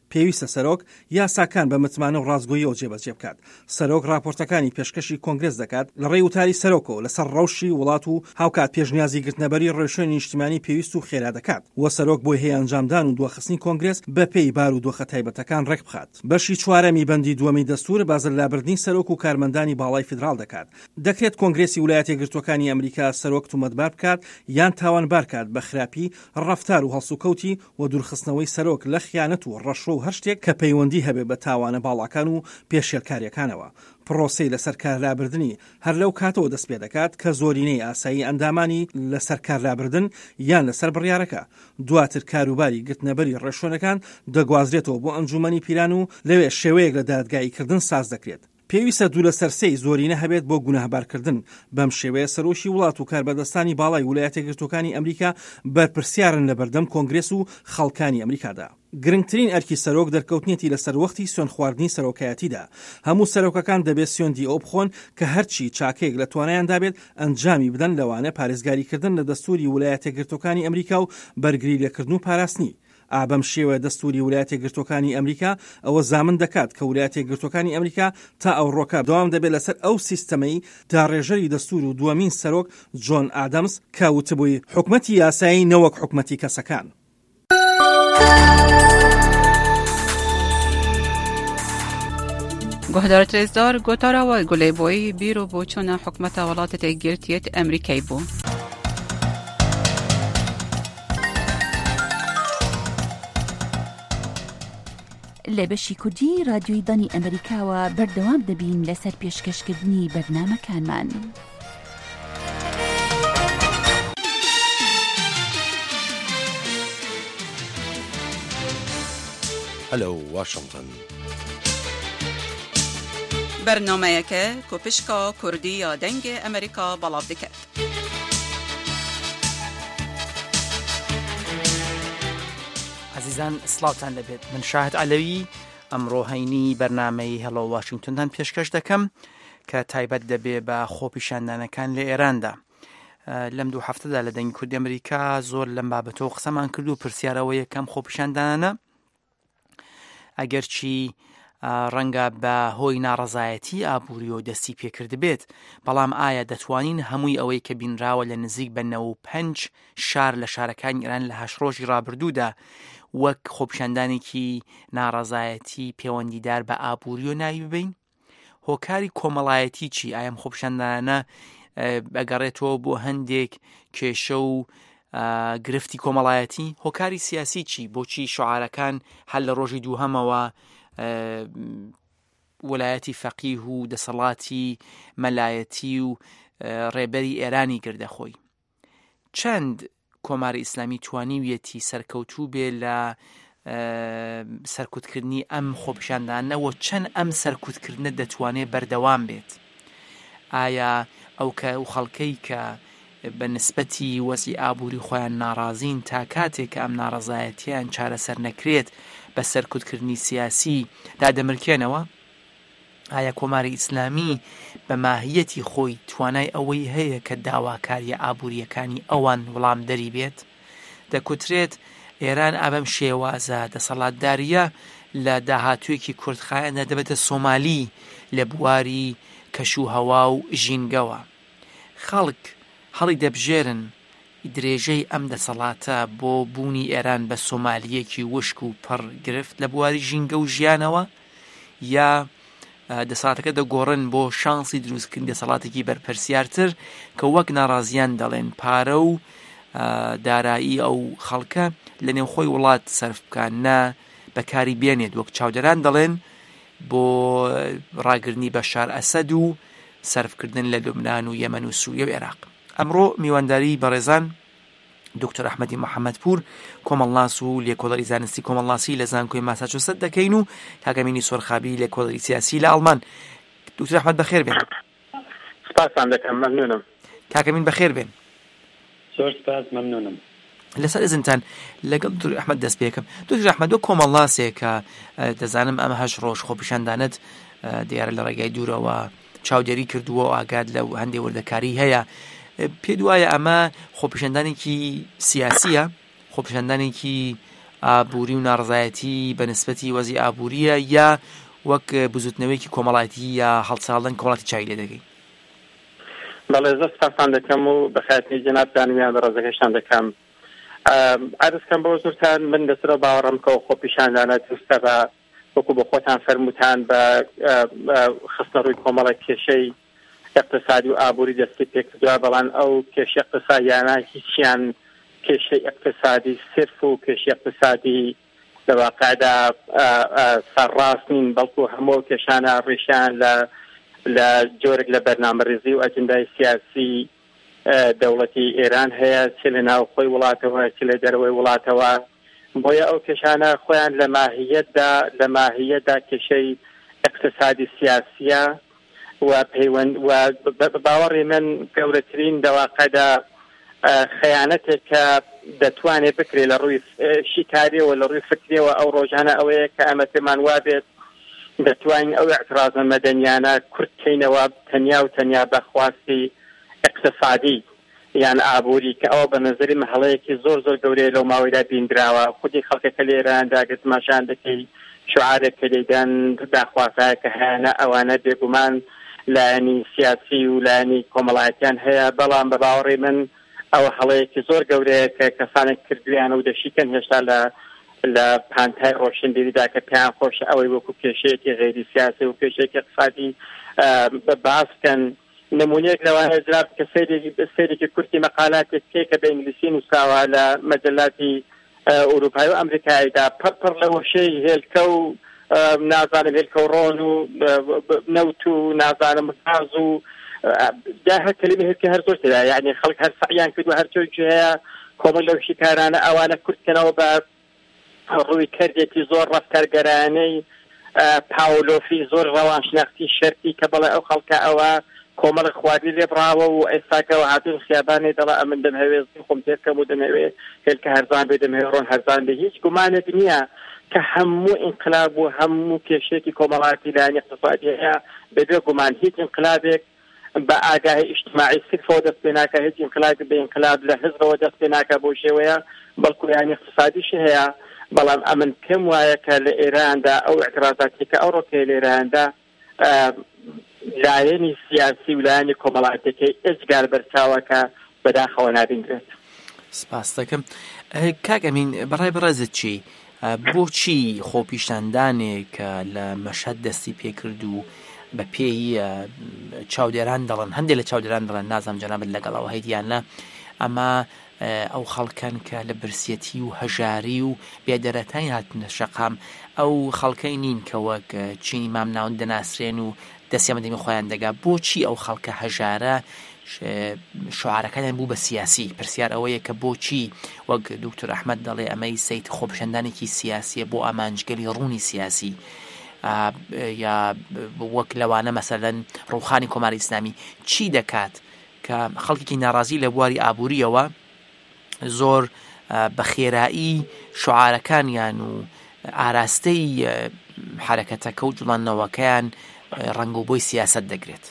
پێویستە سەرۆک یاساکان بە متمانە و ڕازگۆییەوە جێبەجێ بکات. سەرۆک راپۆرتەکانی پێشکەشی کۆنگرس دەکات لە ڕێی وتاری سەرۆکەوە لەسەر ڕەوشی وڵات و هاوکات پێشنیازی گرتنەبەری ڕێشوێنی نیشتیمانی پێویست و خێرا دەکات. وە سەرۆک بۆ هەیە ئەنجامدان و دۆخستنی کۆنگرس بە پێی بار و دۆخە تایبەتەکان ڕێک بخات. بەشی چوارەمی بەندی دووەمی دەستور بازر لابردنی سەرۆک و کارمەندانی باڵای فیدرال دەکات. دەکرێت کۆنگرسی ویلایەتە یەکگرتووەکانی ئەمریکا سەرۆک تومەتبار بکات یان تاوانبار کات بە خراپی، ڕەفتار و هەڵسوکەوتی و دوورخستنەوەی سەرۆک لە خیانەت و ڕەشۆ و هەر شتێک کە پەیوەندی هەبێ بە تاوانە باڵاکان و پێشێلکاریەکانەوە. پرۆسەی لەسەر کارلابردنی هەر لەو کاتەوە دەست پێ دەکات کە زۆرینەی ئاسایی ئەندامانی لەسەر کارلابردن یان لەسەر بڕیارەکە. دواتر کاروباری گرتنەبەری ڕێشۆنەکان دەگوازرێتەوە بۆ ئەنجومەنی پیران و لەوێ شێوەیەک لە دادگاییکردن ساز دەکرێت. پێویستە دوو لە سەرسەی زۆرینە هەبێت بۆ گوناهبارکردن. بەم شێوەیە سەرۆشی وڵات و کاربەدەستانی باڵای ویلایەتە یەکگرتووەکانی ئەمریکا بەرپرسیارن لە بەردەم کۆنگرس و خەڵکانی ئەمریکادا. گرنگترین ئەرکی سەرۆک دەرکەوتنیەتی لەسەر وەختی سوێن خواردنی سەرۆکایەتیدا. هەموو سەرۆکەکان دەبێت سوێندی ئەو بخۆن کە هەرچی چاکەیەک لە توانایاندا بێت ئەنجامی بدەن لەوانە پارێزگاریکردن لە دەستوری ویلایەتە یەکگرتووەکانی ئەمریکا و بەرگری لێکردن و پاراستنی. ئابەم شێوە دەستوری ویلایەتە یەکگرتووەکانی ئەمریکا ئەوە زامن دەکات کە ویلایەتە یەکگرتووەکانی ئەمریکا تا ئەو ڕۆکە دەوام دەبێت لەسەر ئەو سیستەمەی داڕێژەری دەستور و دووەمین سەرۆک جۆن ئادەمس کە وتبووی حکومەتی یاسایی نەوەک حکومەتی کەسەکان. گۆهدار ترێزدار گۆتاراوە گولەیبۆی بیرۆ بۆ چۆنە حکومەتە وڵاتە یەکگرتوویەت ئەمریکای بوو. لە بەشی کوردی رادیۆی دانی ئەمریکاوە بەردەوام دەبین لەسەر پێشکەشکردنی بەرنامەکانمان. هەلو واشنگتن. بەرنامەیەکە کۆپشکا کوردی یا دەنگی ئەمریکا بەڵاو دەکات. عزیزان سلااوتان لەبێت. من شاهد عەلەوی ئەمڕۆ هەینی بەرنامەی هەڵۆ واشنگتنتان پێشکەش دەکەم کە تایبەت دەبێ بە خۆپیشاندانەکان لە ئێراندا. لەم دوو هەفتەدا لە دەنگی کوردی ئەمریکا زۆر لەم بابەتەوە قسەمان کرد و پرسیارەوە یەکەم خۆپیشاندانە ئەگەرچی ڕەنگە بە هۆی ناڕەزایەتی ئابووری و دەستی پێکرد بێت، بەڵام ئایا دەتوانین هەمووی ئەوەی کە بینراوە لە نزیک بە 95 شار لە شارەکانی ئێران لە 8 ڕۆژی ڕابردوودا وەک خۆپیشاندانێکی ناڕەزایەتی پەیوەندیدار بە ئابووری و ناوی ببین؟ هۆکاری کۆمەڵایەتی چی؟ ئایم خۆپیشاندانە ئەگەڕێتەوە بۆ هەندێک کێشە و گرفتی کۆمەڵایەتی؟ هۆکاری سیاسی چی؟ بۆچی شعارەکان هەل لە ڕۆژی دووهەمەوە وەلایەتی فەقیه و دەسەڵاتی مەلایەتی و ڕێبەری ئێرانی گردە خۆی؟ چەند کۆماری ئیسلامی توانیویەتی سەرکەوتوو بێ لە سەرکوتکردنی ئەم خۆپیشاندانەوە چەند ئەم سەرکوتکردنە دەتوانێت بەردەوام بێت؟ ئایا ئەو خەڵکەی کە بە نسبەتی وەزی ئابووری خۆیان ناڕازین تا کاتێک کە ئەم ناڕەزایەتیان چارەسەر نەکرێت بە سەرکوتکردنی سیاسی دادەمرکێنەوە؟ ئایا کۆماری ئیسلامی بە ماهیەتی خۆی توانای ئەوەی هەیە کە داواکاریە ئابووریەکانی ئەوان وەڵام دەری بێت؟ دەکوترێت ئێران ئابەم شێوازە دەسەڵاتداریە لە داهاتوویەکی کوردخایەنە دەبێتە سۆمالی لە بواری کەشوهەوا و ژینگەوە. خەڵک هەڵی دەبژێرن درێژەی ئەم دەسەڵاتە بۆ بوونی ئێران بە سۆمالیەکی وشک و پڕ گرفت لە بواری ژینگە و ژیانەوە، یا دەسەڵاتەکە دەگۆڕن بۆ شانسی دروستکردن دەسەڵاتێکی بەرپرسیارتر کە وەک ناڕازیان دەڵێن پارە و دارایی ئەو خەڵکە لە نێوخۆی وڵات سەرف بکان، نا بەکاری بێنێت وەک چاودەران دەڵێن بۆ ڕاگرنی بەشار ئەسەد و سەرفکردن لە لوبنان و یەمەن و سووریا و عێراق. ئەمڕۆ میوانداری بەڕێزان دکتۆر ئەحمەدی محەممەدپور کۆمەڵناس و لێکۆڵەری زانستی کۆمەڵناسی لە زانکۆی ماساچوست دەکەین و کاگەمینی سۆرخابی لێکۆڵەری سیاسی لە ئەڵمان. دکتۆر ئەحمەد بەخێر بێن. سپاسان دەکەم، مەمنونم. کاگەمین بەخێر بێن. زۆر سپاس، مەمنونم. لەسەر ئزنتان لەگەڵ دکتۆر ئەحمەد دەست پێکەم. دکتۆر ئەحمەد وەک کۆمەڵناسێک کە دەزانم ئەمە 8 ڕۆژ خۆپیشاندانت دیارە لە ڕێگای دوورەوە چاودێری کردووە و ئاگاد لە هەندێک وردەکاری هەیە، پێ دوایە ئەمە خۆپیشاندانێکی سیاسیە، خۆپیشاندانێکی ئابووری و ناڕزایەتی بەنسبەتی وەزی ئابووریە یا وەک بزوتنەوەیکی کۆمەڵایەتی یا هەڵساڵدن کۆمەڵاتی چای لێ دەگەی؟ بەڵێ زۆر سپاسان دەکەم و بەخاتنی جەنابتان ویان بە ڕێزەکەشان دەکەم. عرضکەم بۆ زۆرتان من دەسرە باوەڕم کە خۆ پیشاندانە دروستە بە وەکو بە خۆتان فەرمووتان بە خستنە ڕووی کۆمەڵە کێشەی اقتصادی و ئابووری دەستی پێکردووە، بەڵام ئەو کێشەی اقتصادیانە هیچیان کێشەی اقتصادی صرف و کێشەی اقتصادی لەواقعدا سەرڕاست نین، بەڵکو هەموو کێشانە ڕێشیان لە جۆرێک لە بەرنامەڕێزی و ئەجندای سیاسی دەوڵەتی ئێران هەیە، چ لە ناوخۆی وڵاتەوە چ لە دەرەوەی وڵاتەوە. بۆیە ئەو کێشانە خۆیان لە ماهیەتدا کێشەی اقتصادی سیاسیە و پەیوەند و باوەڕی من گەورەترین دەواقعدا خەیانەتێک کە دەتوانێت بکرێت لە ڕووی شیکاریەوە لە ڕووی فکرێەوە ئەو ڕۆژانە ئەوەیە کە ئەمە پێمان وابێت دەتوانین ئەو اعتراضە مەدەنیانە کورتکەینەوە تەنیا و تەنیا بەخواستی اقتصادی یان ئابووری، کە ئەوە بە نەزەری مەهەڵەیەکی زۆر زۆر گەورەیە لەو ماوەیدا بیندراوە. خودی خەڵکەکە لێراندا گەتماشان دەکەی شعارێک کە دەیدەن داخوازایە کە هەیەە ئەوانە بێگومان لایەنی سیاسی و لایەنی کۆمەڵایەتیان هەیە، بەڵام بە باوەڕی من ئەوە هەڵەیەکی زۆر گەورەیە کە کەسانێک کردویانە و دەشیکەن هێشتا لە پانتای ڕۆشنبیریدا کە پێیان خۆشە ئەوەی وەکو کێشەیەکی غێری سیاسی و کێشەیەکی اقتصادی باسکەن. نمونەیەک لەوانەیە جناب کە سەیرێکی کورتی مەقالاتێک کە بە ئینگلیسی نووساوە لە مەجەلاتی ئەوروپای و ئەمریکاییدا پڕ لە وەشەی هێلکە و نازانم هێلکە و ڕۆن و نەوت و نازانم غاز و دا هەر کەلیمە هێلکە هەر زۆر تێدا، یعنی خەڵک هەر سەعیان کردو هەر چۆیکی هەیە کۆمەڵ لەو شیکارانە ئەوانە کورتکەنەوە بە ڕووی کردێکی زۆر ڕەفتارگەرانەی پاولۆفی زۆر ڕەوانشناختی شەرتی کە بەڵێ ئەو خەڵکە ئەوە کۆمەڵی خواردی لێبڕاوە و ئێستاکەەوە هاتوون خیابانێ دەڵا ئەمن دەمهەوێ خۆم تێکەم و دەمەوێ هێلکە هەرزان بێ دەمەوێ ڕۆن هەرزان بێ. هیچ گومانێک نییە کە هەموو ئینقلاب و هەموو کێشێکی کۆمەڵایەتی لایەنی اقتصادی هەیە بەبێ گومان هیچ ئینقلابێک بە ئاگاهی ئیجتیماعی صرفەوە دەست پێ ناکە، هیچ ئینقلابی بە ئینقلاب لە حزبەوە دەست پێ ناکە بۆ شێوەیە، بەڵکو یانی اقتصادیش هەیە. بەڵام ئەمن پێم وایە کە لە ئێراندا ئەو اعتراضاتی کە ئەوڕۆکێ لە ئێراندا لایەنی سیاسی و لایەنی کۆمەڵایەتەکەی ئەجگار بەرچاوەکە بەداخەوە نابینرێت. سپاس دەکەم. کاک ئەمین بەڕای بەڕێزت چی؟ بۆچی خۆپیشاندانێک کە لە مەشهەد دەستی پێکرد و بە پێی چاودێران دەڵن، هەندێک لە چاودێران دەڵن نازانم جەنابەت لەگەڵەوە هەیدیان نە، ئەمە ئەو خەڵکان کە لە برسێتی و هەژاری و بێدەرەتای هاتنە شەقام ئەو خەڵکەی نین کە وەک چینی مام ناون دەناسرێن و دەستیامەدەمی خۆیان دەگا. بۆچی ئەو خەڵکە هەژارە شعارەکانیان بوو بە سیاسی؟ پرسیار ئەوەیە کە بۆچی وەک دکتۆر ئەحمەد دەڵێ ئەمەی سەیت خۆپیشاندانێکی سیاسیە بۆ ئامانجگەری ڕوونی سیاسی یا وەک لەوانە مەسەلەن ڕووخانی کۆماری ئیسلامی چی دەکات کە خەڵکێکی ناڕازی لە بواری ئابووریەوە زۆر بە خێرایی شعارەکانیان و ئاراستەی حرەکەتەکە و جوڵانەوەکەیان ڕەنگ و بۆی سیاست دەگرێت؟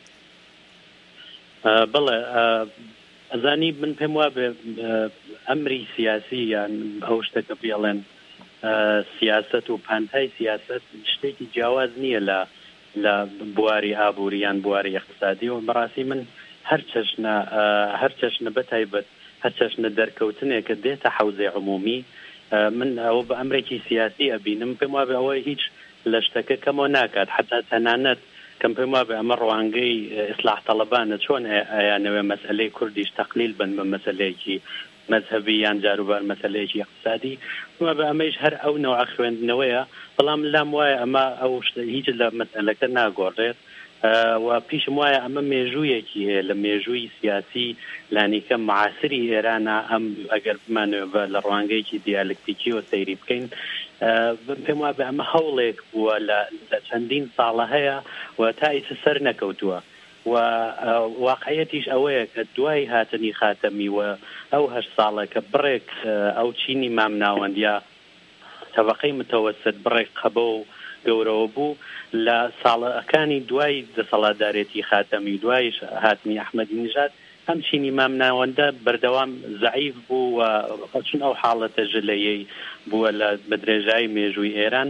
بەڵێ ئەزانی من پێم وابێ ئەمری سیاسی یان ئەو شتێکە بێڵێن سیاست و پانتای سیاست شتێکی جیاواز نییە لە بواری ئابووریان بواری اقتصادی و بەڕاستی من هەر چەشنە بەتایبەت هەر چەشنە دەرکەوتنێکە دێتە حەوزەی عمومی من ئەوە بە ئەمرێکی سیاسی ئەبینم پێم وابێ ئەوە هیچ لە شتەکە کەمەوە ناکات حتا تەنانەت کەم پێم وابێ ئەمە ڕوانگەی ئیسلاح تەڵەبانە چۆن ئەیانەوێ مەسئلەی کوردیش تەقلیل بن بە مەسئلەیەکی مەذهبی یان جاروبار مەسئلەیەکی اقتصادی وابێ ئەمەش هەر ئەو نەوع خوێندنەوەیە بەڵام لام وایە ئەمە ئەو هیچ لە مەسئلەکە ناگۆڕێت و پیشم وایە ئەمە مێژوویەکی هەیە لە مێژووی سیاسی لانیکە معاسری ئێرانە ئەم ئەگەر بمانوێ لە ڕوانگەیەکی دیالکتیکی و سەیری بکەین پێم وابێ ئەمە هەوڵێک بووە لە چەندین ساڵە هەیە و تا ئیسە سەر نەکەوتووە و واقعیەتیش ئەوەیە کە دوای هاتنی خاتەمی و ئەو 8 ساڵە کە بڕێک ئەو چینی مام ناوەند یا تەبەقەی متەوەسط بڕێک قەبە و گەورەوە بوو لە ساڵەکانی دوای دەسەڵاتدارێتی خاتەمی دوایش هاتنی ئەحمەدی نژاد ئەم چینی مامناوەندە بەردەوام زەعیف بوو و چون ئەو حاڵەتە ژلەیەی بووە لە بەدرێژایی مێژووی ئێران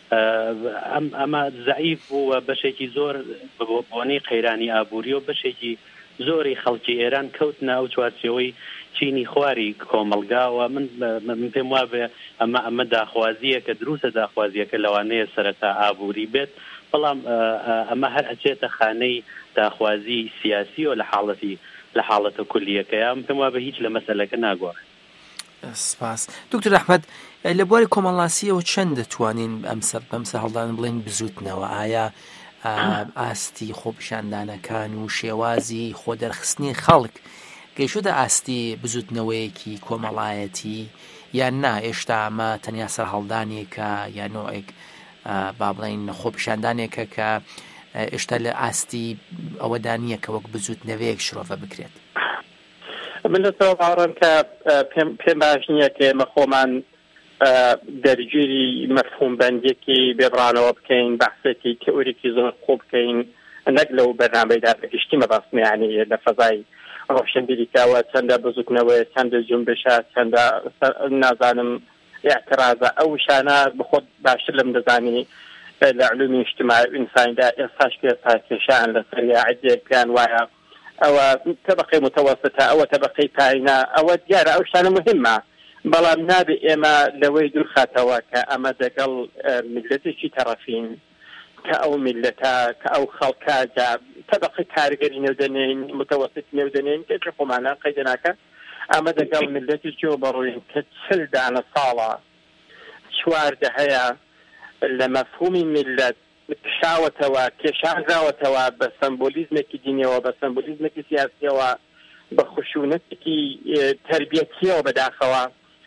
ئەمە زەعیف بوو و بەشێکی زۆر بۆنەی قەیرانی ئابووری و بەشێکی زۆری خەڵکی ئێران کەوتنە ئەو چوارچێوەی چینی خواری کۆمەلگاوە من پێم وابێ ئەمە داخوازیە کە دروستە داخوازیەکە لەوانەیە سەرەتا ئابووری بێت بەڵام ئەمە هەر ئەچێتە خانەی داخوازی سیاسی و لە حاڵەتە کولیەکەیە من پێم وابێ هیچ لە مەسەلەکە ناگۆڕێت. سپاس. دکتۆر ئەحمەد لە بواری کۆمەڵاسیەوە چەند دەتوانین بەمسەر هەڵدان بڵێن بزوتنەوە؟ ئایا ئاستی خۆپیشاندانەکان و شێوازی خۆدەرخستنی خەڵک گەیشتە ئاستی بزوتنەوەیەکی کۆمەڵایەتی یان نا ئێشتا ئەمە تەنیا سەر هەڵدانێکە یا نوعێک با بڵێن خۆپیشاندانێکە کە ئێشتا لە ئاستی ئەوەدا نییە کە وەک بزوتنەوەیەک شرۆڤە بکرێت؟ من لەسەوە باوەڕم کە پێم باش نییە کە ئێمە خۆمان دەرگیری مەفهوم بەندێکی بێبڕانەوە بکەین بەحسێکی تئۆریکی زۆر خۆ بکەین نەک لەو بەرنامەیدا گشتی مەبەستمە یعنی لە فەزای ڕۆشنبیریکاوە چەندە بزوتنەوەی چەندە جنبشە چەندە نازانم اعتراضە ئەو شانە بخۆت باشتر لەم دەزانی لە علومی اجتماعی و ئینسانیدا ئێستاش کێشان لەسەر عەدێک پێیان وایە ئەوە تەبەقەی متەوەسطە ئەوە تەبەقەی پایینە ئەوە دیارە ئەو شانە مهمە بەڵام نابێ ئێمە لەوەی دوورخاتەوە کە ئەمە دەگەڵ میلەتێکی تەرەفین کە ئەو میلەتە کە ئەو خەڵکە تەبەقەی کارگەری نێودەنێن متەوەسط نێودەنێن کێکی خۆمانە قەیدەناکە ئەمە دەگەڵ میلەتێکی بەڕووین کە 40 دانە ساڵە 4 هەیە لە مەفهومی میلەت کشاوەتەوە کێشانراوەتەوە بە سمبۆلیزمێکی دینیەوە بە سمبۆلیزمێکی سیاسیەوە بە خشونەتێکی تربیەتیەوە بەداخەوە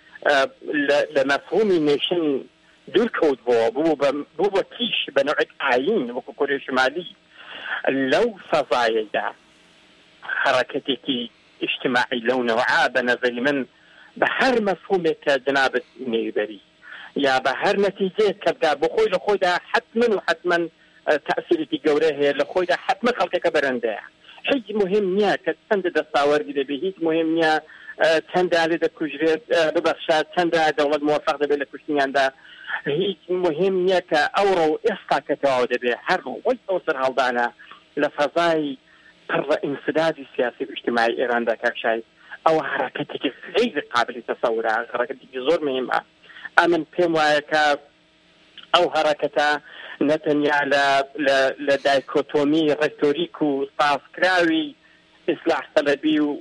لە مەفهومی نێشن دوور کەوت بوو بە تیش بە نوعێک ئاین وەکو کۆرێی شمالی لەو فەزایەدا حرەکەتێکی اجتماعی لەو نەوعا بە نەزەری من بە هەر مەفهومێک کە جنابەت نێبەری یا بە هەر نەتیجەیەک کە بدا بۆ خۆی لە خۆیدا حتمەن تەئسیرێکی گەورە هەیە لە خۆیدا حتمەن خەڵکێکە بەرەندەیە هیچ مهم نییە کە چەندە دەستاوەردی دەبێ هیچ مهم نییە چەندە لێ دەکوژرێت ببەخشات چەندە دەوڵەت موفق دەبێت لە کوشتنیاندا هیچ مهم نییە کە ئەوڕۆ ئێستا کە تەواو دەبێت هەر ڕۆی ئەو سەر هەڵدانە لە فەزای پڕ ئینسدادی سیاسی و اجتماعی ئێراندا کاکشای ئەو حرەکەتێکی غەیر قابلی تەسەورە حرەکەتێکی زۆر مهمە ئەمن پێم وایە کە ئەو حرەکەتە نەتەنیا لە دایکۆتۆمی ڕێکتۆریک و سازکراوی ئیسلاح تەلەبی و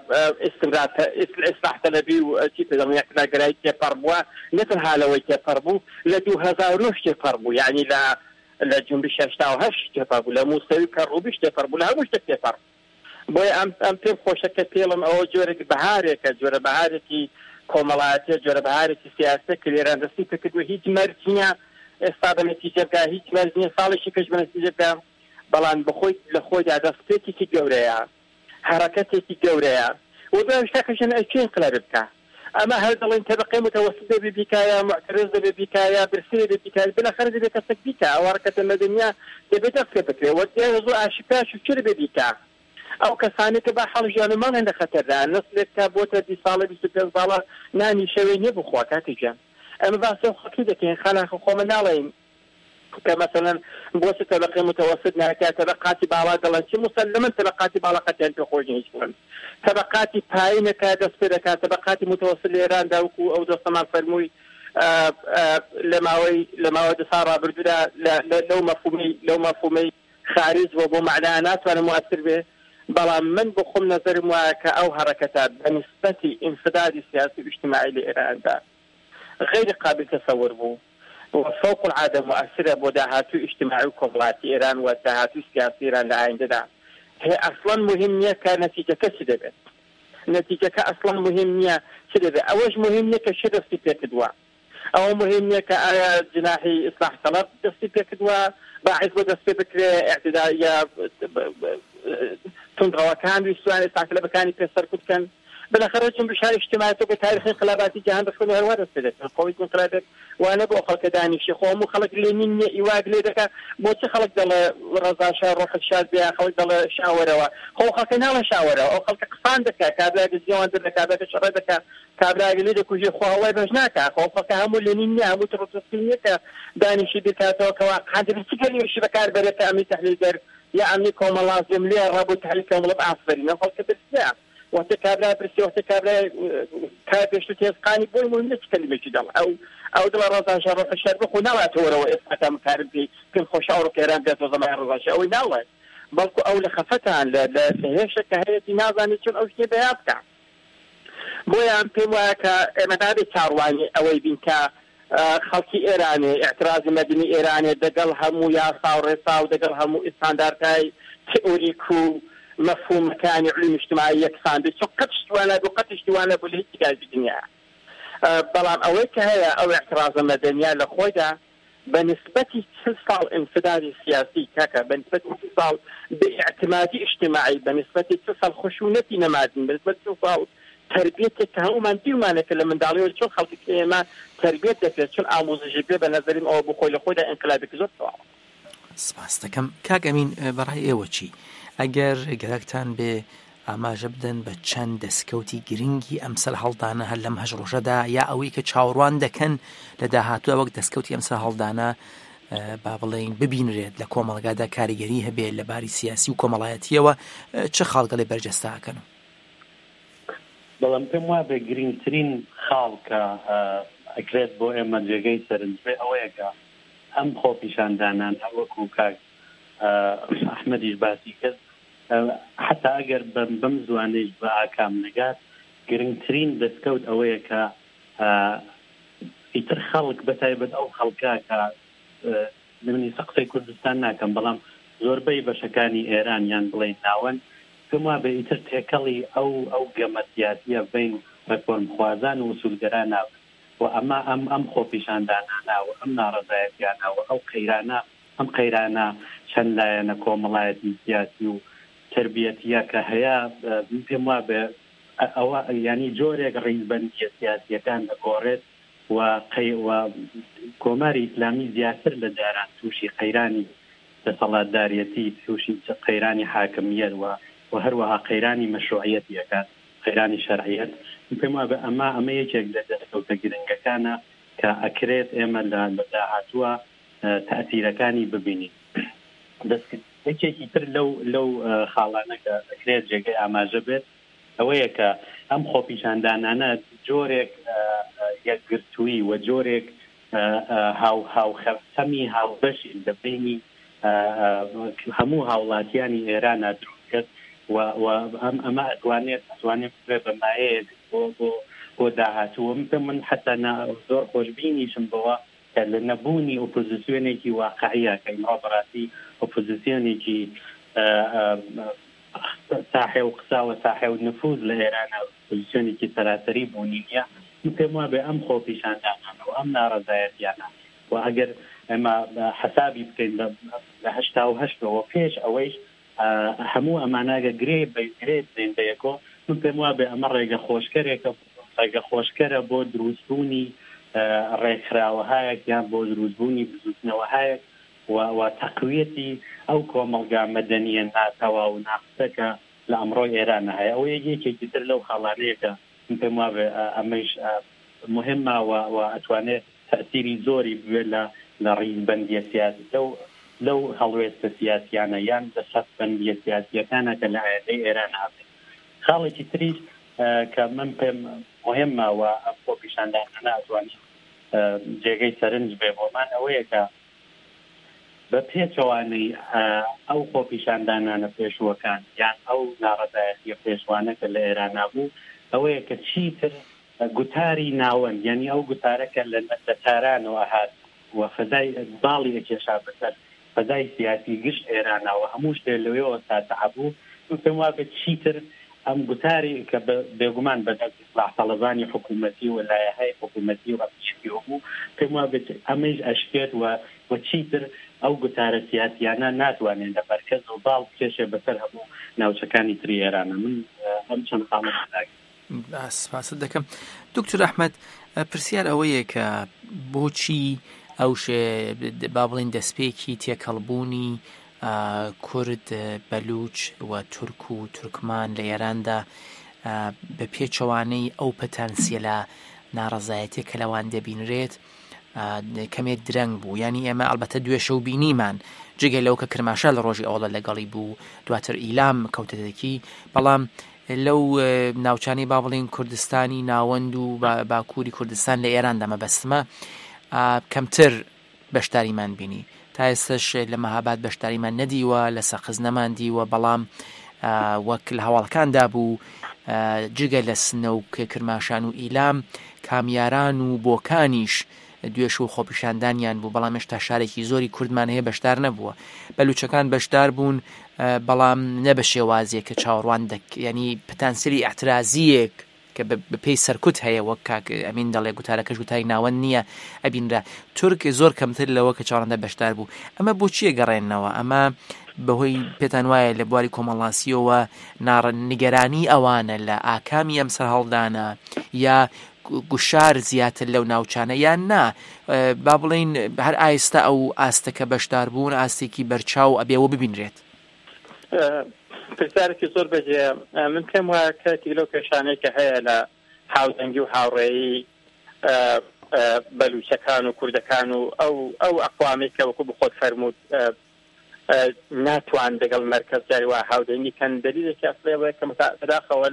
ئیسلاح تەلەبی و چی پێدەڵێن یەکلاگەرایی تێپەڕ بووە نەتەنها لەوەی تێپەڕ بوو لە 2009 تێپەڕ بوو یعنی لە جنبش 88 تێپەڕ بوو لە موسەوی کەڕووبیش تێپەڕ بوو لە هەموو شتێک تێپەڕ بۆیە ئەم پێم خۆشە کە پێڵم ئەوە جۆرێک بەهارێکە جۆرە بەهارێکی کۆمەڵایەتیە جۆرە بەهارێکی سیاسە کە لێران دەستی کردووە هیچ مەرج نییە ئێستا بە نەتیجە بکە هیچ مەرج نییە ساڵێکی کەش بە نەتیجە بکە بەڵام بەخۆی لە خۆیدا دەستێکی گەورەیە حرەکەتێکی گەورەیە و دوایشتاکەشن ئەچێن قلەبێ بکە ئەمە هەر دەڵێن تەبەقەی متەوەسط دەبێ بیکایە معترض دەبێ بیکایە برسی دەبێ بیکایە بەلاخەر دەبێ کەسێک بیکە ئەو حرەکەتە مەدەنیا دەبێت دەست پێ بکرێ وە دیارە زۆر ئاشکراش و چ دەبێ بیکە ئەو کەسانی کە با حەڵژیانمان هەندە خەتەردا نسلێک تا بۆتە 20 ساڵە 25 ساڵە نانی شەوەی نییە بخوا کاتێکیان ئەمە باسی خەڵکی دەکەین خەلاخ خۆمە ناڵێین کە مثلا بۆچ تەبەقەی متەوەسط ناکات تەبەقاتی باڵا دەڵێن چی مسلماً تەبەقاتی باڵا قەتیان پێ خۆش هیچ بوون تەبەقاتی پایینەکە دەست پێ دەکات تەبەقاتی متەوەسط لە ئێراندا وەکو ئەو دۆستەمان فەرمووی لە ماوەی 2 ساڵ ڕابردوودا لەو مەفهومەی خارج بۆ معنای ناتوانێت موثر بێ بەڵام من بۆ خۆم نەزەرم وایە کە ئەو حرەکەتە بەنسبەتی ئینسدادی سیاسی و اجتماعی لە ئێراندا غیر قابل تەسەور بوو وفوق العادة مؤثرة بوداهاتو اجتماعي وكوبلاتي إيران وداهاتو سياسي إيران لعين دا هي أصلا مهمة كنتيجة كسدبت نتيجة كأصلا مهمة سدبت أوج مهمة كشرف تبكدوا أو مهمة كآية جناحي إصلاح طلب دستي بكدوا باعث بدستي بكرة اعتدائية تنغوا كان بيسوان إصلاح طلب كان يكسر كد كان بالاخره جنبش اجتماعات وتاريخ انقلابات جهان بس كله هروارد بدت قوي انقلابات وانا بو خلق داني شيخ ومو خلق لينين ايواق ليدك مو خلق دل رضا شار روح الشاد بها خلق دل شاوره هو خلقنا له شاوره او خلق قصاندك كابلا الزيوان دك كابلا شردك كابلا ليدك وجي خو هو بجناك هو خلق هم لينين هم ترتصينك داني شي بكاتو كواق حد بيسكلي وش بكار بريت امي تحليل در يا عميكم لازم لي ربو تحليلكم بالعصرين خلق بالساعه وتكابلا برسي وتكابلا كابش تيسقاني بوي مهم تكلمي كده او دل رضا شرف الشرب خو نلا تورا واسقطا مكاربي كل خوشاور كيران بيت وزما رضا شوي نلا بلكو او لخفتها لا فيش كهريتي نازاني شنو او شي بيابكا بويا ام بيمواكا مدابي تارواني اوي بينكا خلقي ايراني اعتراض مدني ايراني دقل همو ياسا ورسا ودقل همو استاندارتاي تيوريكو مفهوم مكاني علوم اجتماعية كسان بيشو قدش دوانا بالهتقاج الدنيا بلان اويك هيا او اعتراض مدنيا لخويدا بنسبة اتصال انفدادي سياسي كاكا بنسبة اتصال باعتمادي اجتماعي بنسبة اتصال خشونتي نمادن بنسبة اتصال تربيتك هم انتي وما نكلم من داليو شو خلقك ايما تربيتك شو آموزجي بيه بنظرين او بخوي لخويدا انقلابك زور سوال سپاس دەکەم کاک ئەمین بەڕای ئێوە چی ئەگەر گەرەکتان بێ ئاماژە بدەن بە چەند دەستکەوتی گرنگی ئەمسەر هەڵدانە هەر لەم هەژ ڕۆژەدا یا ئەوەی کە چاوەڕوان دەکەن لە داهاتووە وەک دەستکەوتی ئەمسەر هەڵدانە با بڵێن ببینرێت لە کۆمەڵگادا کاریگەری هەبێت لە باری سیاسی و کۆمەڵایەتیەوە چه خاڵگەڵی بەرجەستاکەن بەڵام پێم وایە گرنگترین خاڵ کە ئەکرێت بۆ ئێمە جێگەی سەرنجبێ ئەوەیە کە ئەم خۆپیشاندانان هەوەکو کاک ئەحمەدیش باسی کرد حتا ئەگەر بەم زوانەیش بە ئاکام نەگات گرنگترین دەستکەوت ئەوەیە کە ئیتر خەڵک بەتایبەت ئەو خەڵکا کە منی سەقسەی کوردستان ناکەم بەڵام زۆربەی بەشەکانی ئێران یان بڵێن ناوەن پێم وایە بە ئیتر تێکەڵی ئەو گەمە سیاسیە بین ڕێکۆڵمخوازان و وسولگەران ناوە و ئەمە ئەم خۆپیشاندانانە و ئەم ناڕەزایەتیانە و ئەو قەیرانە چەند لایەنە کۆمەڵایەتی سیاسی و تربیەتیە کە هەیە پێم وایە بە ئەوە ینی جۆرێک ڕیزبەندیە سیاسیەکان دەگۆڕێت و کۆماری ئیسلامی زیاتر لە جاران تووشی قەیرانی دەسەڵاتدارەتی تووشی قەیرانی حاکمیەت و هەروەها قەیرانی مەشروعیەتیەکان قەیرانی شەرعیەت پێم وایە بە ئەمە یەکێک لە دەستکەوتە گرنگەکانە کە ئەکرێت ئێمە لە داهاتووە تەئسیرەکانی ببینین یەکێکی تر لەو خاڵانە کە ئەکرێت جێگەی ئاماژە بێت ئەوەیە کە ئەم خۆپیشاندانانە جۆرێک یەکگرتووی و جۆرێک هاوخەرسەمی هاوبەشی لە بینی هەموو هاوڵاتیانی ئێرانە دروست کرد و ئەمە ئەتوانێت بەمایەیە بۆ داهاتووە من حتا زۆر خۆشببینیشم بەوە کە لە نەبوونی ئۆپۆزیسیۆنێکی واقعیە کە ئیمڕۆ بەڕاستی ئۆپۆزیسیۆنێکی ساحێ و قسا و ساحێ و نفوذ لە ئێرانە ئۆپۆزیسیۆنێکی سەراسەری بوونی نییە پێم وایە بێ ئەم خۆپیشاندانانە و ئەم ناڕەزایەتیانە و ئەگەر ئێمە حسابی بکەین لە 1970ەوە پێش ئەوەیش هەموو ئەماناگە گرێ زێندەیەکۆ من پێم وایە بێ ئەمە ڕێگە خۆشکەرە بۆ دروستبوونی ڕێکخراوەهایەک یان بۆ دروستبوونی بزوتنەوەهایەک و تەقویەتی ئەو کۆمەڵگا مەدەنیە ناتەوا و ناقسەکە لە ئەمڕۆی ئێرانە هەیە ئەوە یەکێکی تر لەو خاڵانەیەکە من پێم وایە بێ ئەمەش مهمە و ئەتوانێت تەئسیری زۆری بوێت لە ڕیزبەندیە سیاسی لەو هەڵوێستە سیاسیانە یان دەسەستبەندیە سیاسیەکانە کە لە ئایندەی ئێران هەبێت خاڵێکی تریش کە من پێم مهمە و ئەم خۆپیشاندانانە ئەتوانێت جێگەی سەرنج بێ بۆمان ئەوەیە کە بە پێچەوانەی ئەو خۆپیشاندانانە پێشوەکان یان ئەو ناڕەزایەتیە پێشوانە کە لە ئێران بوو ئەوەیە کە چیتر گوتاری ناوەن یعنی ئەو گوتارەکە لە تارانەوە هات و فەزای باڵی ئەکێشا بەسەر فەزای سیاسی گشت ئێرانەوە هەموو شتێ لەوێەوە ساتە بوو پێم وایە بە چیتر ئەم گوتاری کە بێگومان بەدەست ئیسلاح طەلەبانی حکوومەتی و لایەهای حکوومەتی و ڕەپیچکیەوە بوو پێم وایە ئەمەش ئەشکێت و چیتر ئەو گوتارە سیاسیانە ناتوانێت لە مەرکەز و باڵ بکێشێ بەسەر هەموو ناوچەکانی تری ئێرانە من ئەم چەند خاڵە سپاس دەکەم دکتور ئەحمەد پرسیار ئەوەیە کە بۆچی ئەوشێ با بڵین دەستپێکی تێکەڵبوونی کورد بەلوچ و تورک و تورکمان لە ئێراندا بە پێچەوانەی ئەو پەتەنسیەلە ناڕەزایەتێک کە لەوان دەبینرێت کەمێک درەنگ بوو ینی ئێمە ئەلبەتە دوێ شەو بینیمان جگە لەو کە کرماشە لە ڕۆژی ئەوڵە لەگەڵی بوو دواتر ئیلام کەوتەدەکی بەڵام لەو ناوچانی با بڵین کوردستانی ناوەند و باکووری کوردستان لە ئێراندا مەبەستمە کەمتر بەشداریمان بینی تا ئێستش لە مەهاباد بەشداریمان نەدیوە لە سەقز نەماندیوە بەڵام وەک لە هەواڵەکاندا بوو جگە لە سنەوک کرماشان و ئیلام کامیاران و بۆکانیش دوێش و خۆپیشاندانیان بوو بەڵام هێشتا شارێکی زۆری کوردمان هەیە بەشدار نەبووە بەلوچەکان بەشدار بوون بەڵام نە بە شێوازیە کە چاوەڕوان ینی پتانسیلی ئەترازیەک کە بەپێی سەرکوت هەیە وەک کاک ئەمین دەڵێ گوتارەکە ژووتای ناوەند نییە ئەبینرا تورک زۆر کەمتر لەوە کە چاوەڕواندا بەشدار بوو ئەمە بۆچیە گەڕێنەوە ئەمە بەهۆی پێتان وایە لە بواری کۆمەڵاسیەوە نیگەرانی ئەوانە لە ئاکامی ئەم سەر هەڵدانە یا گوشار زیاتر لەو ناوچانە یان نا با بڵین هەر ئایستا ئەو ئاستەکە بەشدار بوون ئاستێکی بەرچاو ئەبێەوە ببینرێت پرسیارێکی زۆر بەجێ من پێم وایە کەتی لەو کێشانەی کە هەیە لە هاوزەنگی و هاوڕێیی بەلوچەکان و کوردەکان و ئەو ئەقوامی کە وەکو بخۆت فەرموود ناتوان دەگەڵ مەرکەز جاری وا هاودەنگی کەن دەلیلێکی ئەسڵێەوەیە کە متعداخەوە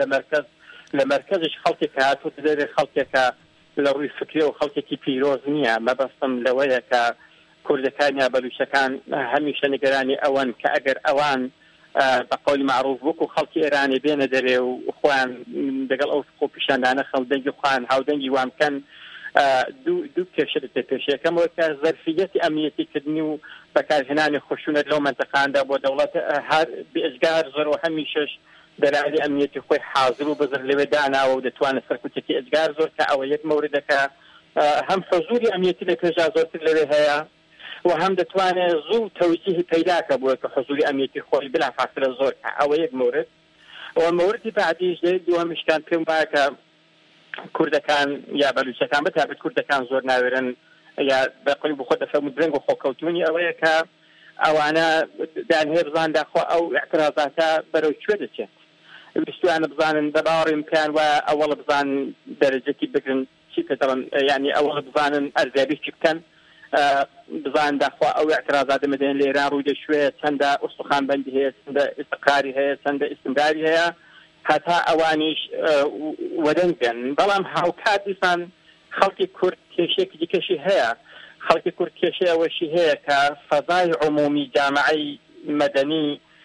لە مەرکەزش خەڵکێک کە هاتووە دەرێ خەڵکێکە لە ڕووی فکری و خەڵکێکی پیرۆز نییە مەبەستم لەوەیە کە کوردەکان یا بەلوچەکان هەمیشە نیگەرانی ئەوەن کە ئەگەر ئەوان بە قەولی معروف وەکو خەڵکی ئێرانی بێنە دەرێ و خۆیان دەگەڵ ئەو خۆپیشاندانە خەڵدەنگی خۆیان هاودەنگی وان بکەن دوو کێشە دەتێت پێشەکەمەوە کە زەرفیەتی ئەمنیەتیکردنی و بەکارهێنانی خۆشونەت لەو مەنتەقاندا بۆ دەوڵەت هەر بێجگار زۆر و هەمیشەش دەرایلی ئەمنیەتی خۆی حاضر و بەزر لەوێ داناوە و دەتوانێت سەرکوتێکی ئەجگار زۆر کە ئەوە یەک مەوردەکە هەم حضوری ئەمنیەتی لە پێشا زۆرتر لەوێ هەیە و هەم دەتوانێت زوو تەوجیهی پەیداکە بۆ کە حضوری ئەمنیەتی خۆی بلافاصلە زۆر کە ئەوە یەک مەورد و مەوردی بعدیش دووەمیشکان پێم وایە کە کوردەکان یا بەلوچەکان بەتابەت کوردەکان زۆر ناوێرن یا بەقولی بخۆ دەفەرموو درەنگ و خۆکەوتونی ئەوەیە کە ئەوانە دانهێ بزان داخۆ ئەو اعتراضاتە بەرەو کوێ دەچێت ویستوانە بزانن بە باوەڕیم پێیان وایە ئەوەڵە بزانن دەرەجەکی بگرن چی پێ دەڵێن یعنی ئەوەڵە بزانن ئەرزیابیشی بکەن بزان داخوا ئەو اعتراضات دەمەدەن لە ئێران ڕووی دەشوێت چەندە ئوستوخان بەندی هەیە چەندە ئیستقراری هەیە چەندە ئیستمراری هەیە هەتا ئەوانیش وەدەنگ بێن بەڵام هاوکات دیسان خەڵکی کورد کێشەیەکی دیکەشی هەیە خەڵکی کورد کێشەی ئەوەشی هەیە کە فەزای عمومی جامعەی مەدەنی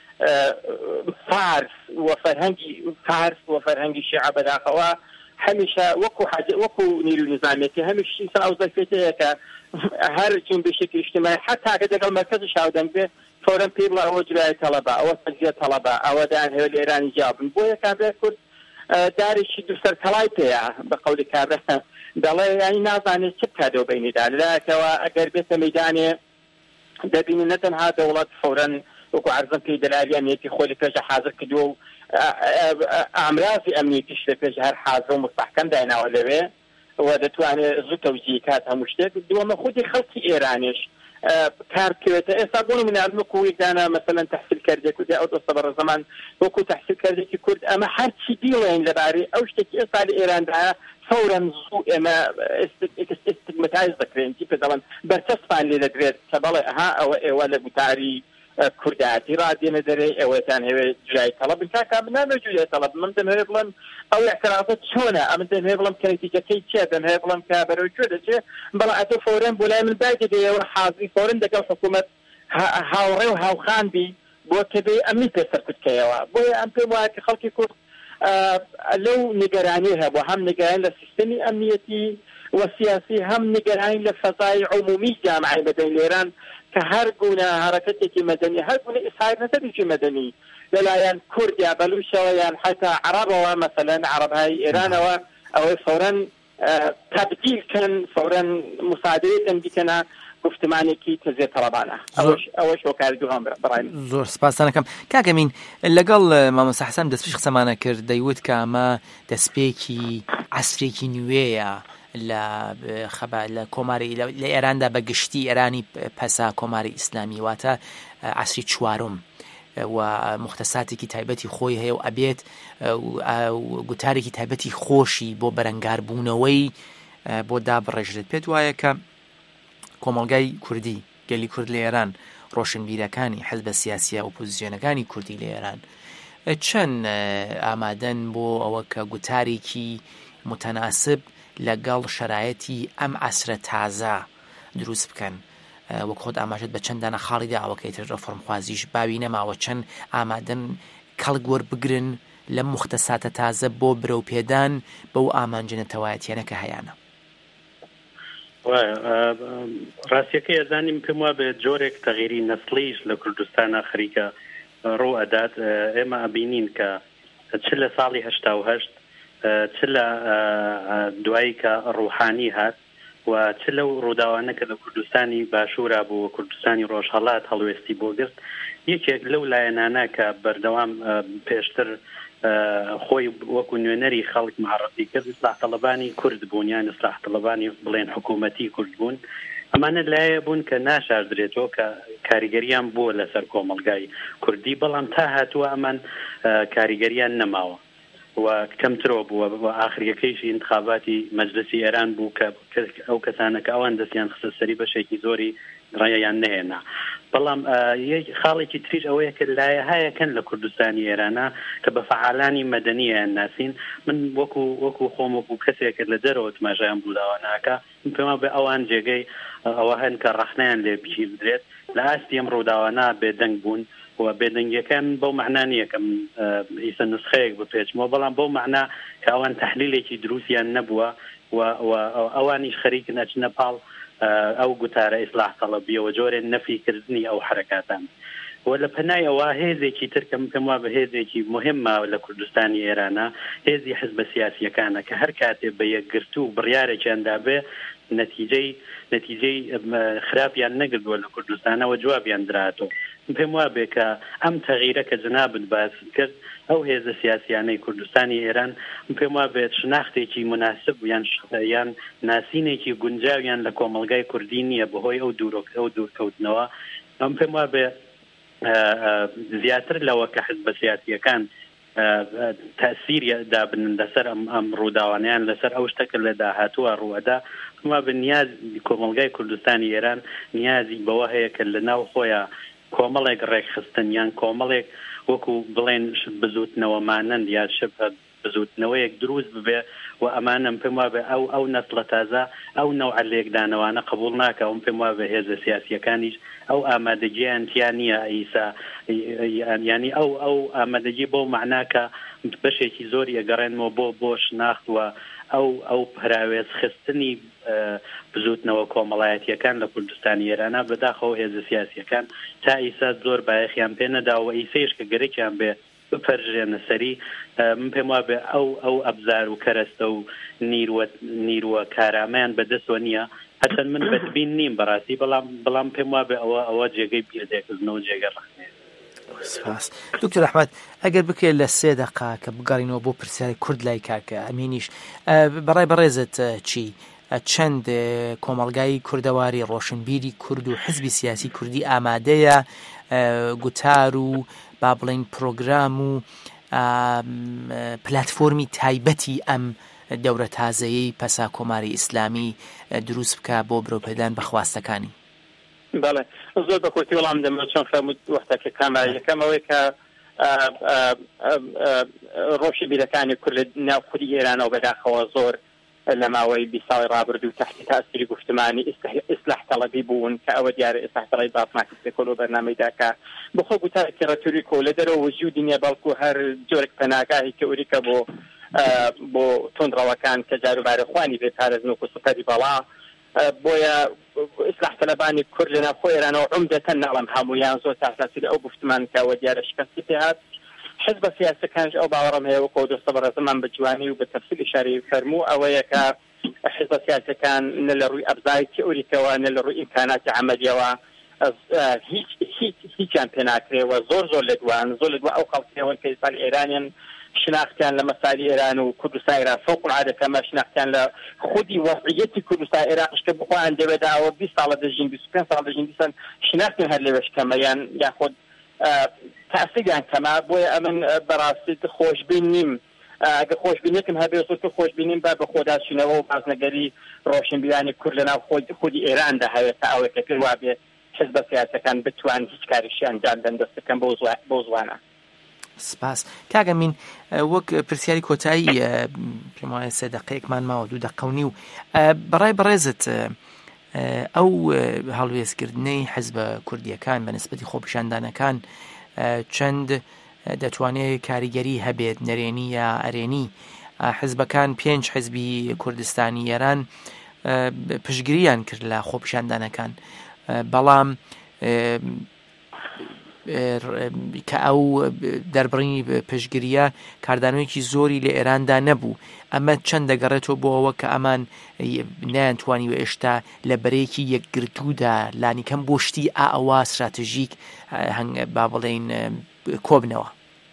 فارس و فەرهەنگی شیعە بەداخەوە هەمیشە وەکو نیروی نظامێتی هەمیشی ئەو زەرفێتەیە کە هەر چون بشێکی اجتماعی حتا کە دەگەڵ مەرکەزی شاودەنگ بێ فۆرەن پێ بڵێ ئەوە جلای تەڵەبە ئەوە سەرجیە تەڵەبە ئەوە دایانهێوە لە ئێرانی جیابن بۆیە کابرا کورد دارێکی دووسەر کەڵای پێیە بە قەولی کابرا دەڵێ یانی نازانێت چ بکاتەوە بینیدا لەلایەکەوە ئەگەر بێتە مەیدانێ دەبینی نەتەنها دەوڵەت فۆرەن وەکو عەرزم پێی دەلالی ئەمنیەتی خۆی لە پێشە حاضر کردووە و ئامرازی ئەمنیەتیش لە پێش هەر حاضر و مستحکەم دایناوە لەوێ و دەتوانێت زوو تەوجیه کات هەموو شتێک دووەمە خودی خەڵکی ئێرانیش کار بکەوێتە ئێستا بۆ نمونە وەکو یەکدانە مەسەلەن تەحسیلکردێک و ئەو دۆستە بەڕێزەمان وەکو تەحسیلکردێکی کورد ئەمە هەرچی بیڵێن لەبارەی ئەو شتێکی ئێستا لە ئێراندا فورا زوو ئێمە ئستیگمەتایز دەکرێن چی پێ دەڵێن بەرچەسپان لێ دەکرێت کە بەڵێ ئەها ئەوە ئێوە لە گوتاری کورداتی ڕادێنە دەرێ ئەوەتان هەوێت جوای تەڵەب کاکا بنامێ جوای تەڵەب من دەمەوێ بڵێم ئەو اعتراضات چۆنە ئەمن دەمەوێ بڵێم کە نەتیجەکەی چیە دەمەوێ بڵێم کە بەرەو کوێ دەچێ بەڵام ئەتۆ فۆرەن بۆ لای من باگی دەیەوە حاضری فۆرەن دەگەڵ حکوومەت هاوڕێ و هاوخان بی بۆ کە بێ ئەمنی پێسەر بکەیەوە بۆیە ئەم پێم وایە کە خەڵکی کورد لەو نیگەرانی هەبوو هەم نیگەرانی لە سیستەمی ئەمنیەتی وسیاسی هەم نیگەرانی لە فەزای عمومی جامعەی مەدەنی لێران کە هەر گونە حرەکەتێکی مەدەنی هەر گونە ئیسحاقەتێکی مەدەنی لەلایەن کورد یا بەلوچەوە یان حتا عەرەبەوە مەسەلەن عەرەبهای ئێرانەوە ئەوەی فەورەن تەبدیل کەن فەورەن مساعدەیەکەن بیکەنە گفتمانێکی تزیێت تەڵەبانە ئەوەش هۆکاری دووهەم بڕای زۆر سپاسانەکەم کاکەمین لەگەڵ مامۆستا حەسەن دەستپێش قسەمانە کرد دەیوت کە ئەمە دەستپێکی عەسرێکی نوێیە لە کۆماری لە ئێراندا بە گشتی ئێرانی پەسا کۆماری ئیسلامی واتە عەسری چوارم و مختصاتێکی تایبەتی خۆی هەیە و ئەبێت گوتارێکی تایبەتی خۆشی بۆ بەرەنگاربوونەوەی بۆ دابڕێژرێت پێت وایە کە کۆمەڵگای کوردی گەلی کورد لە ئێران ڕۆشنبیرەکانی حەزبە سیاسیە ئۆپۆزیسیۆنەکانی کوردی لە ئێران چەند ئامادەن بۆ ئەوە کە گوتارێکی متەناسب لەگەڵ شەرایەتی ئەم عەسرە تازە دروست بکەن وەک خۆت ئاماژەت بە چەندانە خاڵیدا ئەوەکەیتر ڕەفۆرمخوازیش باوی نەماوە چەند ئامادەن کەڵک وەربگرن لە مختەساتە تازە بۆ برەوپێدان بەو ئامانجنەتەوایەتیانە کە هەیەە ڕاستیەکەی ئەزانیم پێم وایە بە جۆرێک تەغیری نەسلیش لە کوردستانە خەریکە ڕۆ ئەدات ئێمە ئەبینین کە چ لە ساڵی 1970 چ لە دوایی کە ڕوحانی هات و چ لەو ڕووداوانە کە لە کوردستانی باشوورا بوو کوردستانی ڕۆژهەڵات هەڵوێستی بۆ گرت یەکێک لەو لایەنانە کە بەردەوام پێشتر خۆی وەکو نوێنەری خەڵک معرفی کرد ئیسلاح طەلەبانی کورد بوون یان ئیسلاح طەلەبانی بڵێن حکوومەتی کورد بوون ئەمانە لایە بوون کە ناشاردرێتەوە کە کاریگەریان بووە لەسەر کۆمەڵگای کوردی بەڵام تا هاتووە ئەمان کاریگەریان نەماوە و کەمترۆ بووە و ئاخریەکەیشی انتخاباتی مەجلسی ئێران بوو کە ئەو کەسانە کە ئەوان دەستیان خستە سەری بەشێکی زۆری ڕێیان نهێنا بەڵام خاڵێکی تریش ئەوەیە کە لایەهایەکەن لە کوردستانی ئێرانە کە بە فەعالانی مەدەنییان ناسین من وەکو خۆم وەکو کەسێک لە دەرەوە تماشایان بووداواناکە پێما بە ئەوان جێگەی ئەوە هەن کە ڕەخنیان لێ بچی بدرێت لە ئاستی ئەم ڕووداوانە بێدەنگ بوون و بێدەنگیەکان بەو مەعنا نییە کە ئیسە نسخەیەک بپێچمەوە بەڵام بەو مەعنا کە ئەوان تەحلیلێکی دروستیان نەبووە و ئەوانیش خەریکن ئەچنە پاڵ ئەو گوتارە ئیسلاح تەڵەبیەوە جۆرێ نەفیکردنی ئەو حرەکاتان و لە پەنای ئەوە هێزێکی ترکەم پێم وا بە هێزێکی مهمە لە کوردستانی ئێرانە هێزی حزبە سیاسیەکانە کە هەر کاتێ بە یەکگرتو و بڕیارێکیاندا بێ نەتیجەی خراپیان نەگردووە لە کوردستانەوە جوابیان دراتەوە پێم وا بێ کە ئەم تەغیرە کە جنابت باس کرد ئەو هێزە سیاسیانەی کوردستانی ئێران پێم وا بێت شناختێکی مناسب یان ناسینێکی گونجاویان لە کۆمەڵگای کوردی نییە بەهۆی ئەو دوورکەوتنەوە ئەم پێم وا بێ زیاتر لەوە کە حزبە سیاسیەکان تەسیری دابنن لەسەر ئەم ڕووداوانیان لەسەر ئەو شتەکە لە داهاتووە ڕوەدا ما بە نیاز کۆمەڵگای کوردستانی ئێران نیازی بەوە هەیە کە لە ناو خۆیان کۆمەڵێک ڕێکخستن یان کۆمەڵێک وەکو بڵێن بزوتنەوە مانند یا شبه بزوتنەوەیەک دروست ببێ و ئەمانم پێم وابێ ئەو نەسڵە تازە ئەو نەوع لێکدانەوانە قبول ناکە ئەوم پێم وابێ هێزە سیاسیەکانیش ئەو ئامادەگییان تیان نییە ئیسا ینی ئەو ئامادەگی بۆ معناکە بەشێکی زۆری ئەگەڕێنەوە بۆ شناخت و ئەو پراوێز خستنی بزوتنەوە کۆمەڵایەتیەکان لە کوردستانی ئێرانە بەداخەوە هێزە سیاسیەکان تا ئیسا زۆر بایەخیان پێ نەداوە ئیسەیش کە گەرەکیان بێ بپەرژێنە سەری من پێم وابێ ئەو ئەبزار و کەرەستە و نیروە کارامەیان بەدەستوە نییە هەچەند من بەتبین نیم بەڕاستی بەڵام پێم وابێ ئەوە جێگەی بیردێکردنەوە جێگە ڕخنێ. سپاس دکتۆر ئەحمەد ئەگەر بکرێت لە 3 دقیقە کە بگەڕینەوە بۆ پرسیاری کورد لای کاکە ئەمینیش بەڕای بەڕێزت چی چەند کۆمەڵگای کوردەواری ڕۆشنبیری کورد و حزبی سیاسی کوردی ئامادەیە گوتار و با بڵین پرۆگرام و پلاتفۆرمی تایبەتی ئەم دەورە تازەیەی پەسا کۆماری ئیسلامی دروست بکە بۆ برۆپێدان بە خواستەکانی. بەڵێ زۆر بە کورتی وەڵام دەمە چۆن فەرمووت وەختەکە کامایەکەم ئەوەی کە ڕۆژی بیرەکانی کورد لە ناو کوردی ئێرانەوە بەداخەوە زۆر لە ماوەی 20 ساڵی ڕابردوو تحتی تاسیری گفتمانی ئیسلاح تەڵەبی بوون کە ئەوە دیارە ئیسلاح تەڵەبی باسماکردێک کۆلۆ بەرنامەیدا کە بخۆ گوتارێکی ڕەتوریکۆ لە دەرەوە وجودی نییە بەڵکو هەر جۆرێک پەناگاهی تئوریکە بۆ تۆندڕەوەکان کە جاروبارە خوانی بێ پارێزن و سوپەری بەڵا بۆیە ئیسلاح تەلەبانی کورد لە ناو خۆی ئێرانەوە عومدەتەن ناڵم هەموویان زۆر تاساسی لە ئەو گفتمان کەوە دیارە شکستی پێهات حزب سیاسەکانش ئەو باوەڕەم هەیە وەکو دۆستە بەڕێزەمان بە جوانی و بە تەفسیل ئیشارەی فەرموو ئەوەیە کە حزب سیاسەکان نە لە ڕووی ئەبزاری تئۆریکەوە نە لە ڕووی ئیمکاناتی عەمەلیەوە هیچیان پێ ناکرێەوە زۆر لە دوان زۆر لە دو ئەو خەڵکەوە کە ئێستا ئێرانیان شناختیان لە مەسالی ئێران و کوردستان ئێران فوق العاده کەمە شناختیان لە خودی وەضعیەتی کوردستان عێراقش کە بخۆیان دەوێتەوە 20 ساڵە دەژین 25 ساڵ دەژین دیسان شناختیان هەر لێوەش کەمە یان خۆ تاسیریان کەمە بۆیە ئەمن بەڕاستی خۆشبین نیم ئەگە خۆشببینێکم هەبێ زۆر خۆشببینیم با بە خۆداچینەوە و بازنەگەری ڕۆشنبیانی کورد لەناو خودی ئێراندا هەوێت تا ئەوەی کە پێ وابێ حزب سیاسەکان بتوان هیچ کاریشیان انجام بدەن دەستەکەم بۆ زوانە. سپاس کاگەمین وەک پرسیاری کۆتایی پێم وایە 3 دقەیەکمان ماوە 2 دقە و نیو بەڕای بەڕێزت ئەو هەڵوێستکردنەی حزب کوردیەکان بە نسبەتی خۆپیشاندانەکان چەند دەتوانێت کاریگەری هەبێت نەرێنی یا ئەرێنی حزبەکان 5 حزبی کوردستانی ئێران پشتگیریان کرد لە خۆپیشاندانەکان بەڵام کە ئەو دەربڕینی پشتگیریە کاردانەوەیەکی زۆری لە ئێراندا نەبوو ئەمە چەند دەگەڕێتەوە بۆ ئەوە کە ئەمان نەیانتوانی و ئێشتا لە بەرەیەکی یەکگرتوودا لانیکەم بۆ شتی ئەوە استراتژیک با بڵێین کۆبنەوە.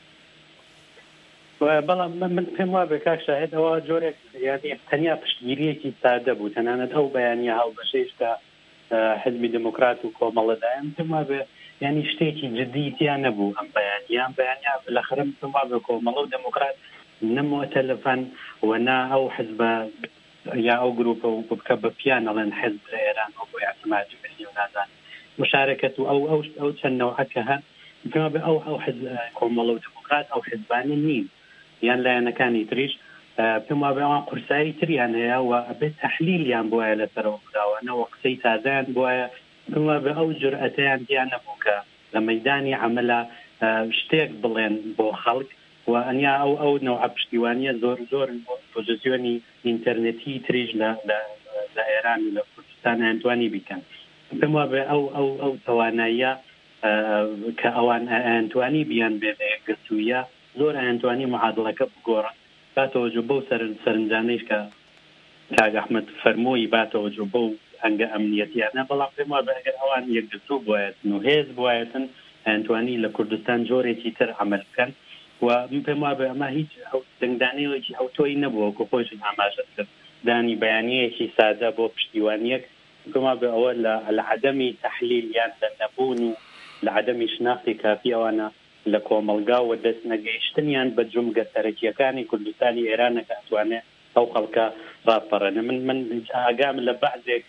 بەڵام من پێم وابێ کاک شاهێد ئەوە جۆرێک یادی تەنیا پشتگیریەکی سادە بوو تەنانەت ئەو بەیانیە هەڵبەشێشتا حزبی دموکرات و کۆمەڵەدایان پێم وابێ ینی شتێکی جدیتیان نەبوو ئەم بەیانیا بالاخرە پێم وابێ کۆمەڵە و دموکرات نەموە تەلەفەن وەنا ئەو حزبە یا ئەو گروپە و بکە بە پیان ئەڵێن حزب لە ئێران ئەو بۆ اعتمادی ملی و نازان مشارەکەت و ئەو چەند نەوعەکە هەن پێم وابێ ئەو حزب کۆمەڵە و دموکرات ئەو حزبانە نین یان لایەنەکانی تریش پێم وابێ ئەوان قورسایی تریان هەیە و ئەبێت تەحلیلیان بۆیە لەسەرەوە بداوانەوە قسەی تازایان بۆیە پێم وابێ ئەو جورئەتەیان دیان نەبوو کە لە مەیدانی عەمەلا شتێک بڵێن بۆ خەڵک و ئەنیا ئەو نەوعە پشتیوانیە زۆر پۆزیسیۆنی ئینتەرنێتی تریش لە ئێران و لە کوردستان ئەیانتوانی بیکەن پێم وابێ ئەو تواناییە کە ئەوان ئەیانتوانی بیان بێ یەکگرتوویە زۆر ئەیانتوانی معادڵەکە بگۆڕن باتەوەجو بەو سەرنجانەیش کە کاگ ئەحمەد فەرمووی باتەوەجو بەو هەنگە ئەمنیەتیانە بەڵام پێم وابێ ئەگەر ئەوان یەکگرتوو بۆیەتن و هێز بۆیەتن ئەیانتوانی لە کوردستان جۆرێکی تر عەمەل بکەن و پێم وابێ ئەمە هیچ ئەو دەنگدانەیەکی ئەوتۆی نەبووە کە خۆشن ئاماژە کرد دانی بەیانیەکی سادە بۆ پشتیوانیەک پێم وابێ ئەوە لە عەدەمی تەحلیل یان لە نەبوون و لە عەدەمی شناختی کافی ئەوانە لە کۆمەلگا و دەست نەگەیشتنیان بە جومگە سەرەکیەکانی کوردستانی ئێرانە کە ئەتوانێت ئەو خەڵکە ڕاپەڕێنە من ئاگام لە بەعزێک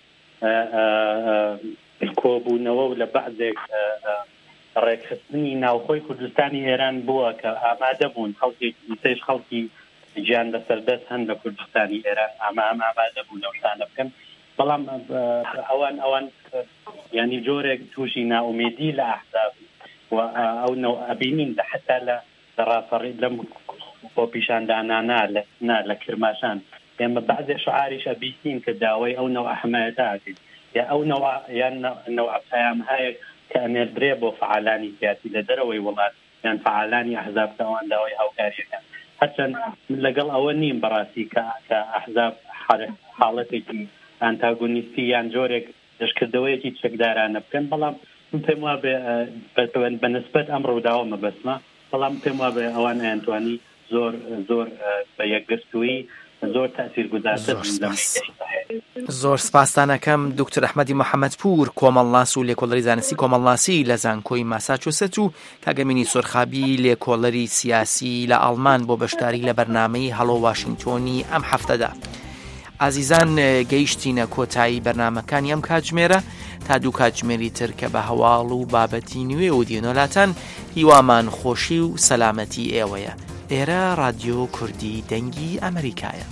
کۆبوونەوە و لە بەعزێک ڕێکخستنی ناوخۆی کوردستانی ئێران بووە کە ئامادە بوون خەڵکی خەڵکی گیان بەسەردەست هەن لە کوردستانی ئێران ئامادە بوون لەو شتانە بکەن بەڵام ئەوان ینی جۆرێک تووشی ناومێدی لە ئەحزاب و ئەو نەوع ئەبینین لە حتا لە ڕاپەڕی لەم خۆپیشاندانانە لە کرماشان ئێمە بەعزێ شعاریش ئەبیستین کە داوای ئەو نەوع حمایەتاکرد یا ئەو نەوع پەیام هەیە کە ئەمێردرێ بۆ فعالانی سیاسی لە دەرەوەی وڵات یان فعالانی ئەحزاب کەوان داوای هاوکاریەکان هەرچەند لەگەڵ ئەوە نیم بەڕاستی کە ئەحزاب حاڵەتێکی ئانتاگۆنیستی یان جۆرێک دەشکردەوەیەکی چەکدارانە بکەن بەڵام پێم وابێ بە نسبەت ئەم ڕووداوە مەبەسمە بەڵام پێم وابێ ئەوان ئەیانتوانی زۆر بە یەکگرتووی زۆر تاثیرگوزارتر زۆر سپاسدانەکەم دکتۆر ئەحمەدی محەممەدپور کۆمەڵناس و لێکۆڵەری زانستی کۆمەڵناسی لە زانکۆی ماساچوست و کاگەمینی سۆرخابی لێکۆڵەری سیاسی لە ئەڵمان بۆ بەشداری لە بەرنامەی هەڵۆ واشنگتۆنی ئەم هەفتەدا. ئازیزان گەیشتینە کۆتایی بەرنامەکانی ئەم کاتژمێرە تا دوو کاتژمێری تر کە بە هەواڵ و بابەتی نوێ و دیێنۆلاتان هیوامان خۆشی و سەلامەتی ئێوەیە. ئێرە رادیۆ کوردی دەنگی ئەمریکایە.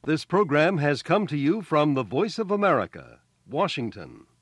This program has come to you from the Voice of America, Washington.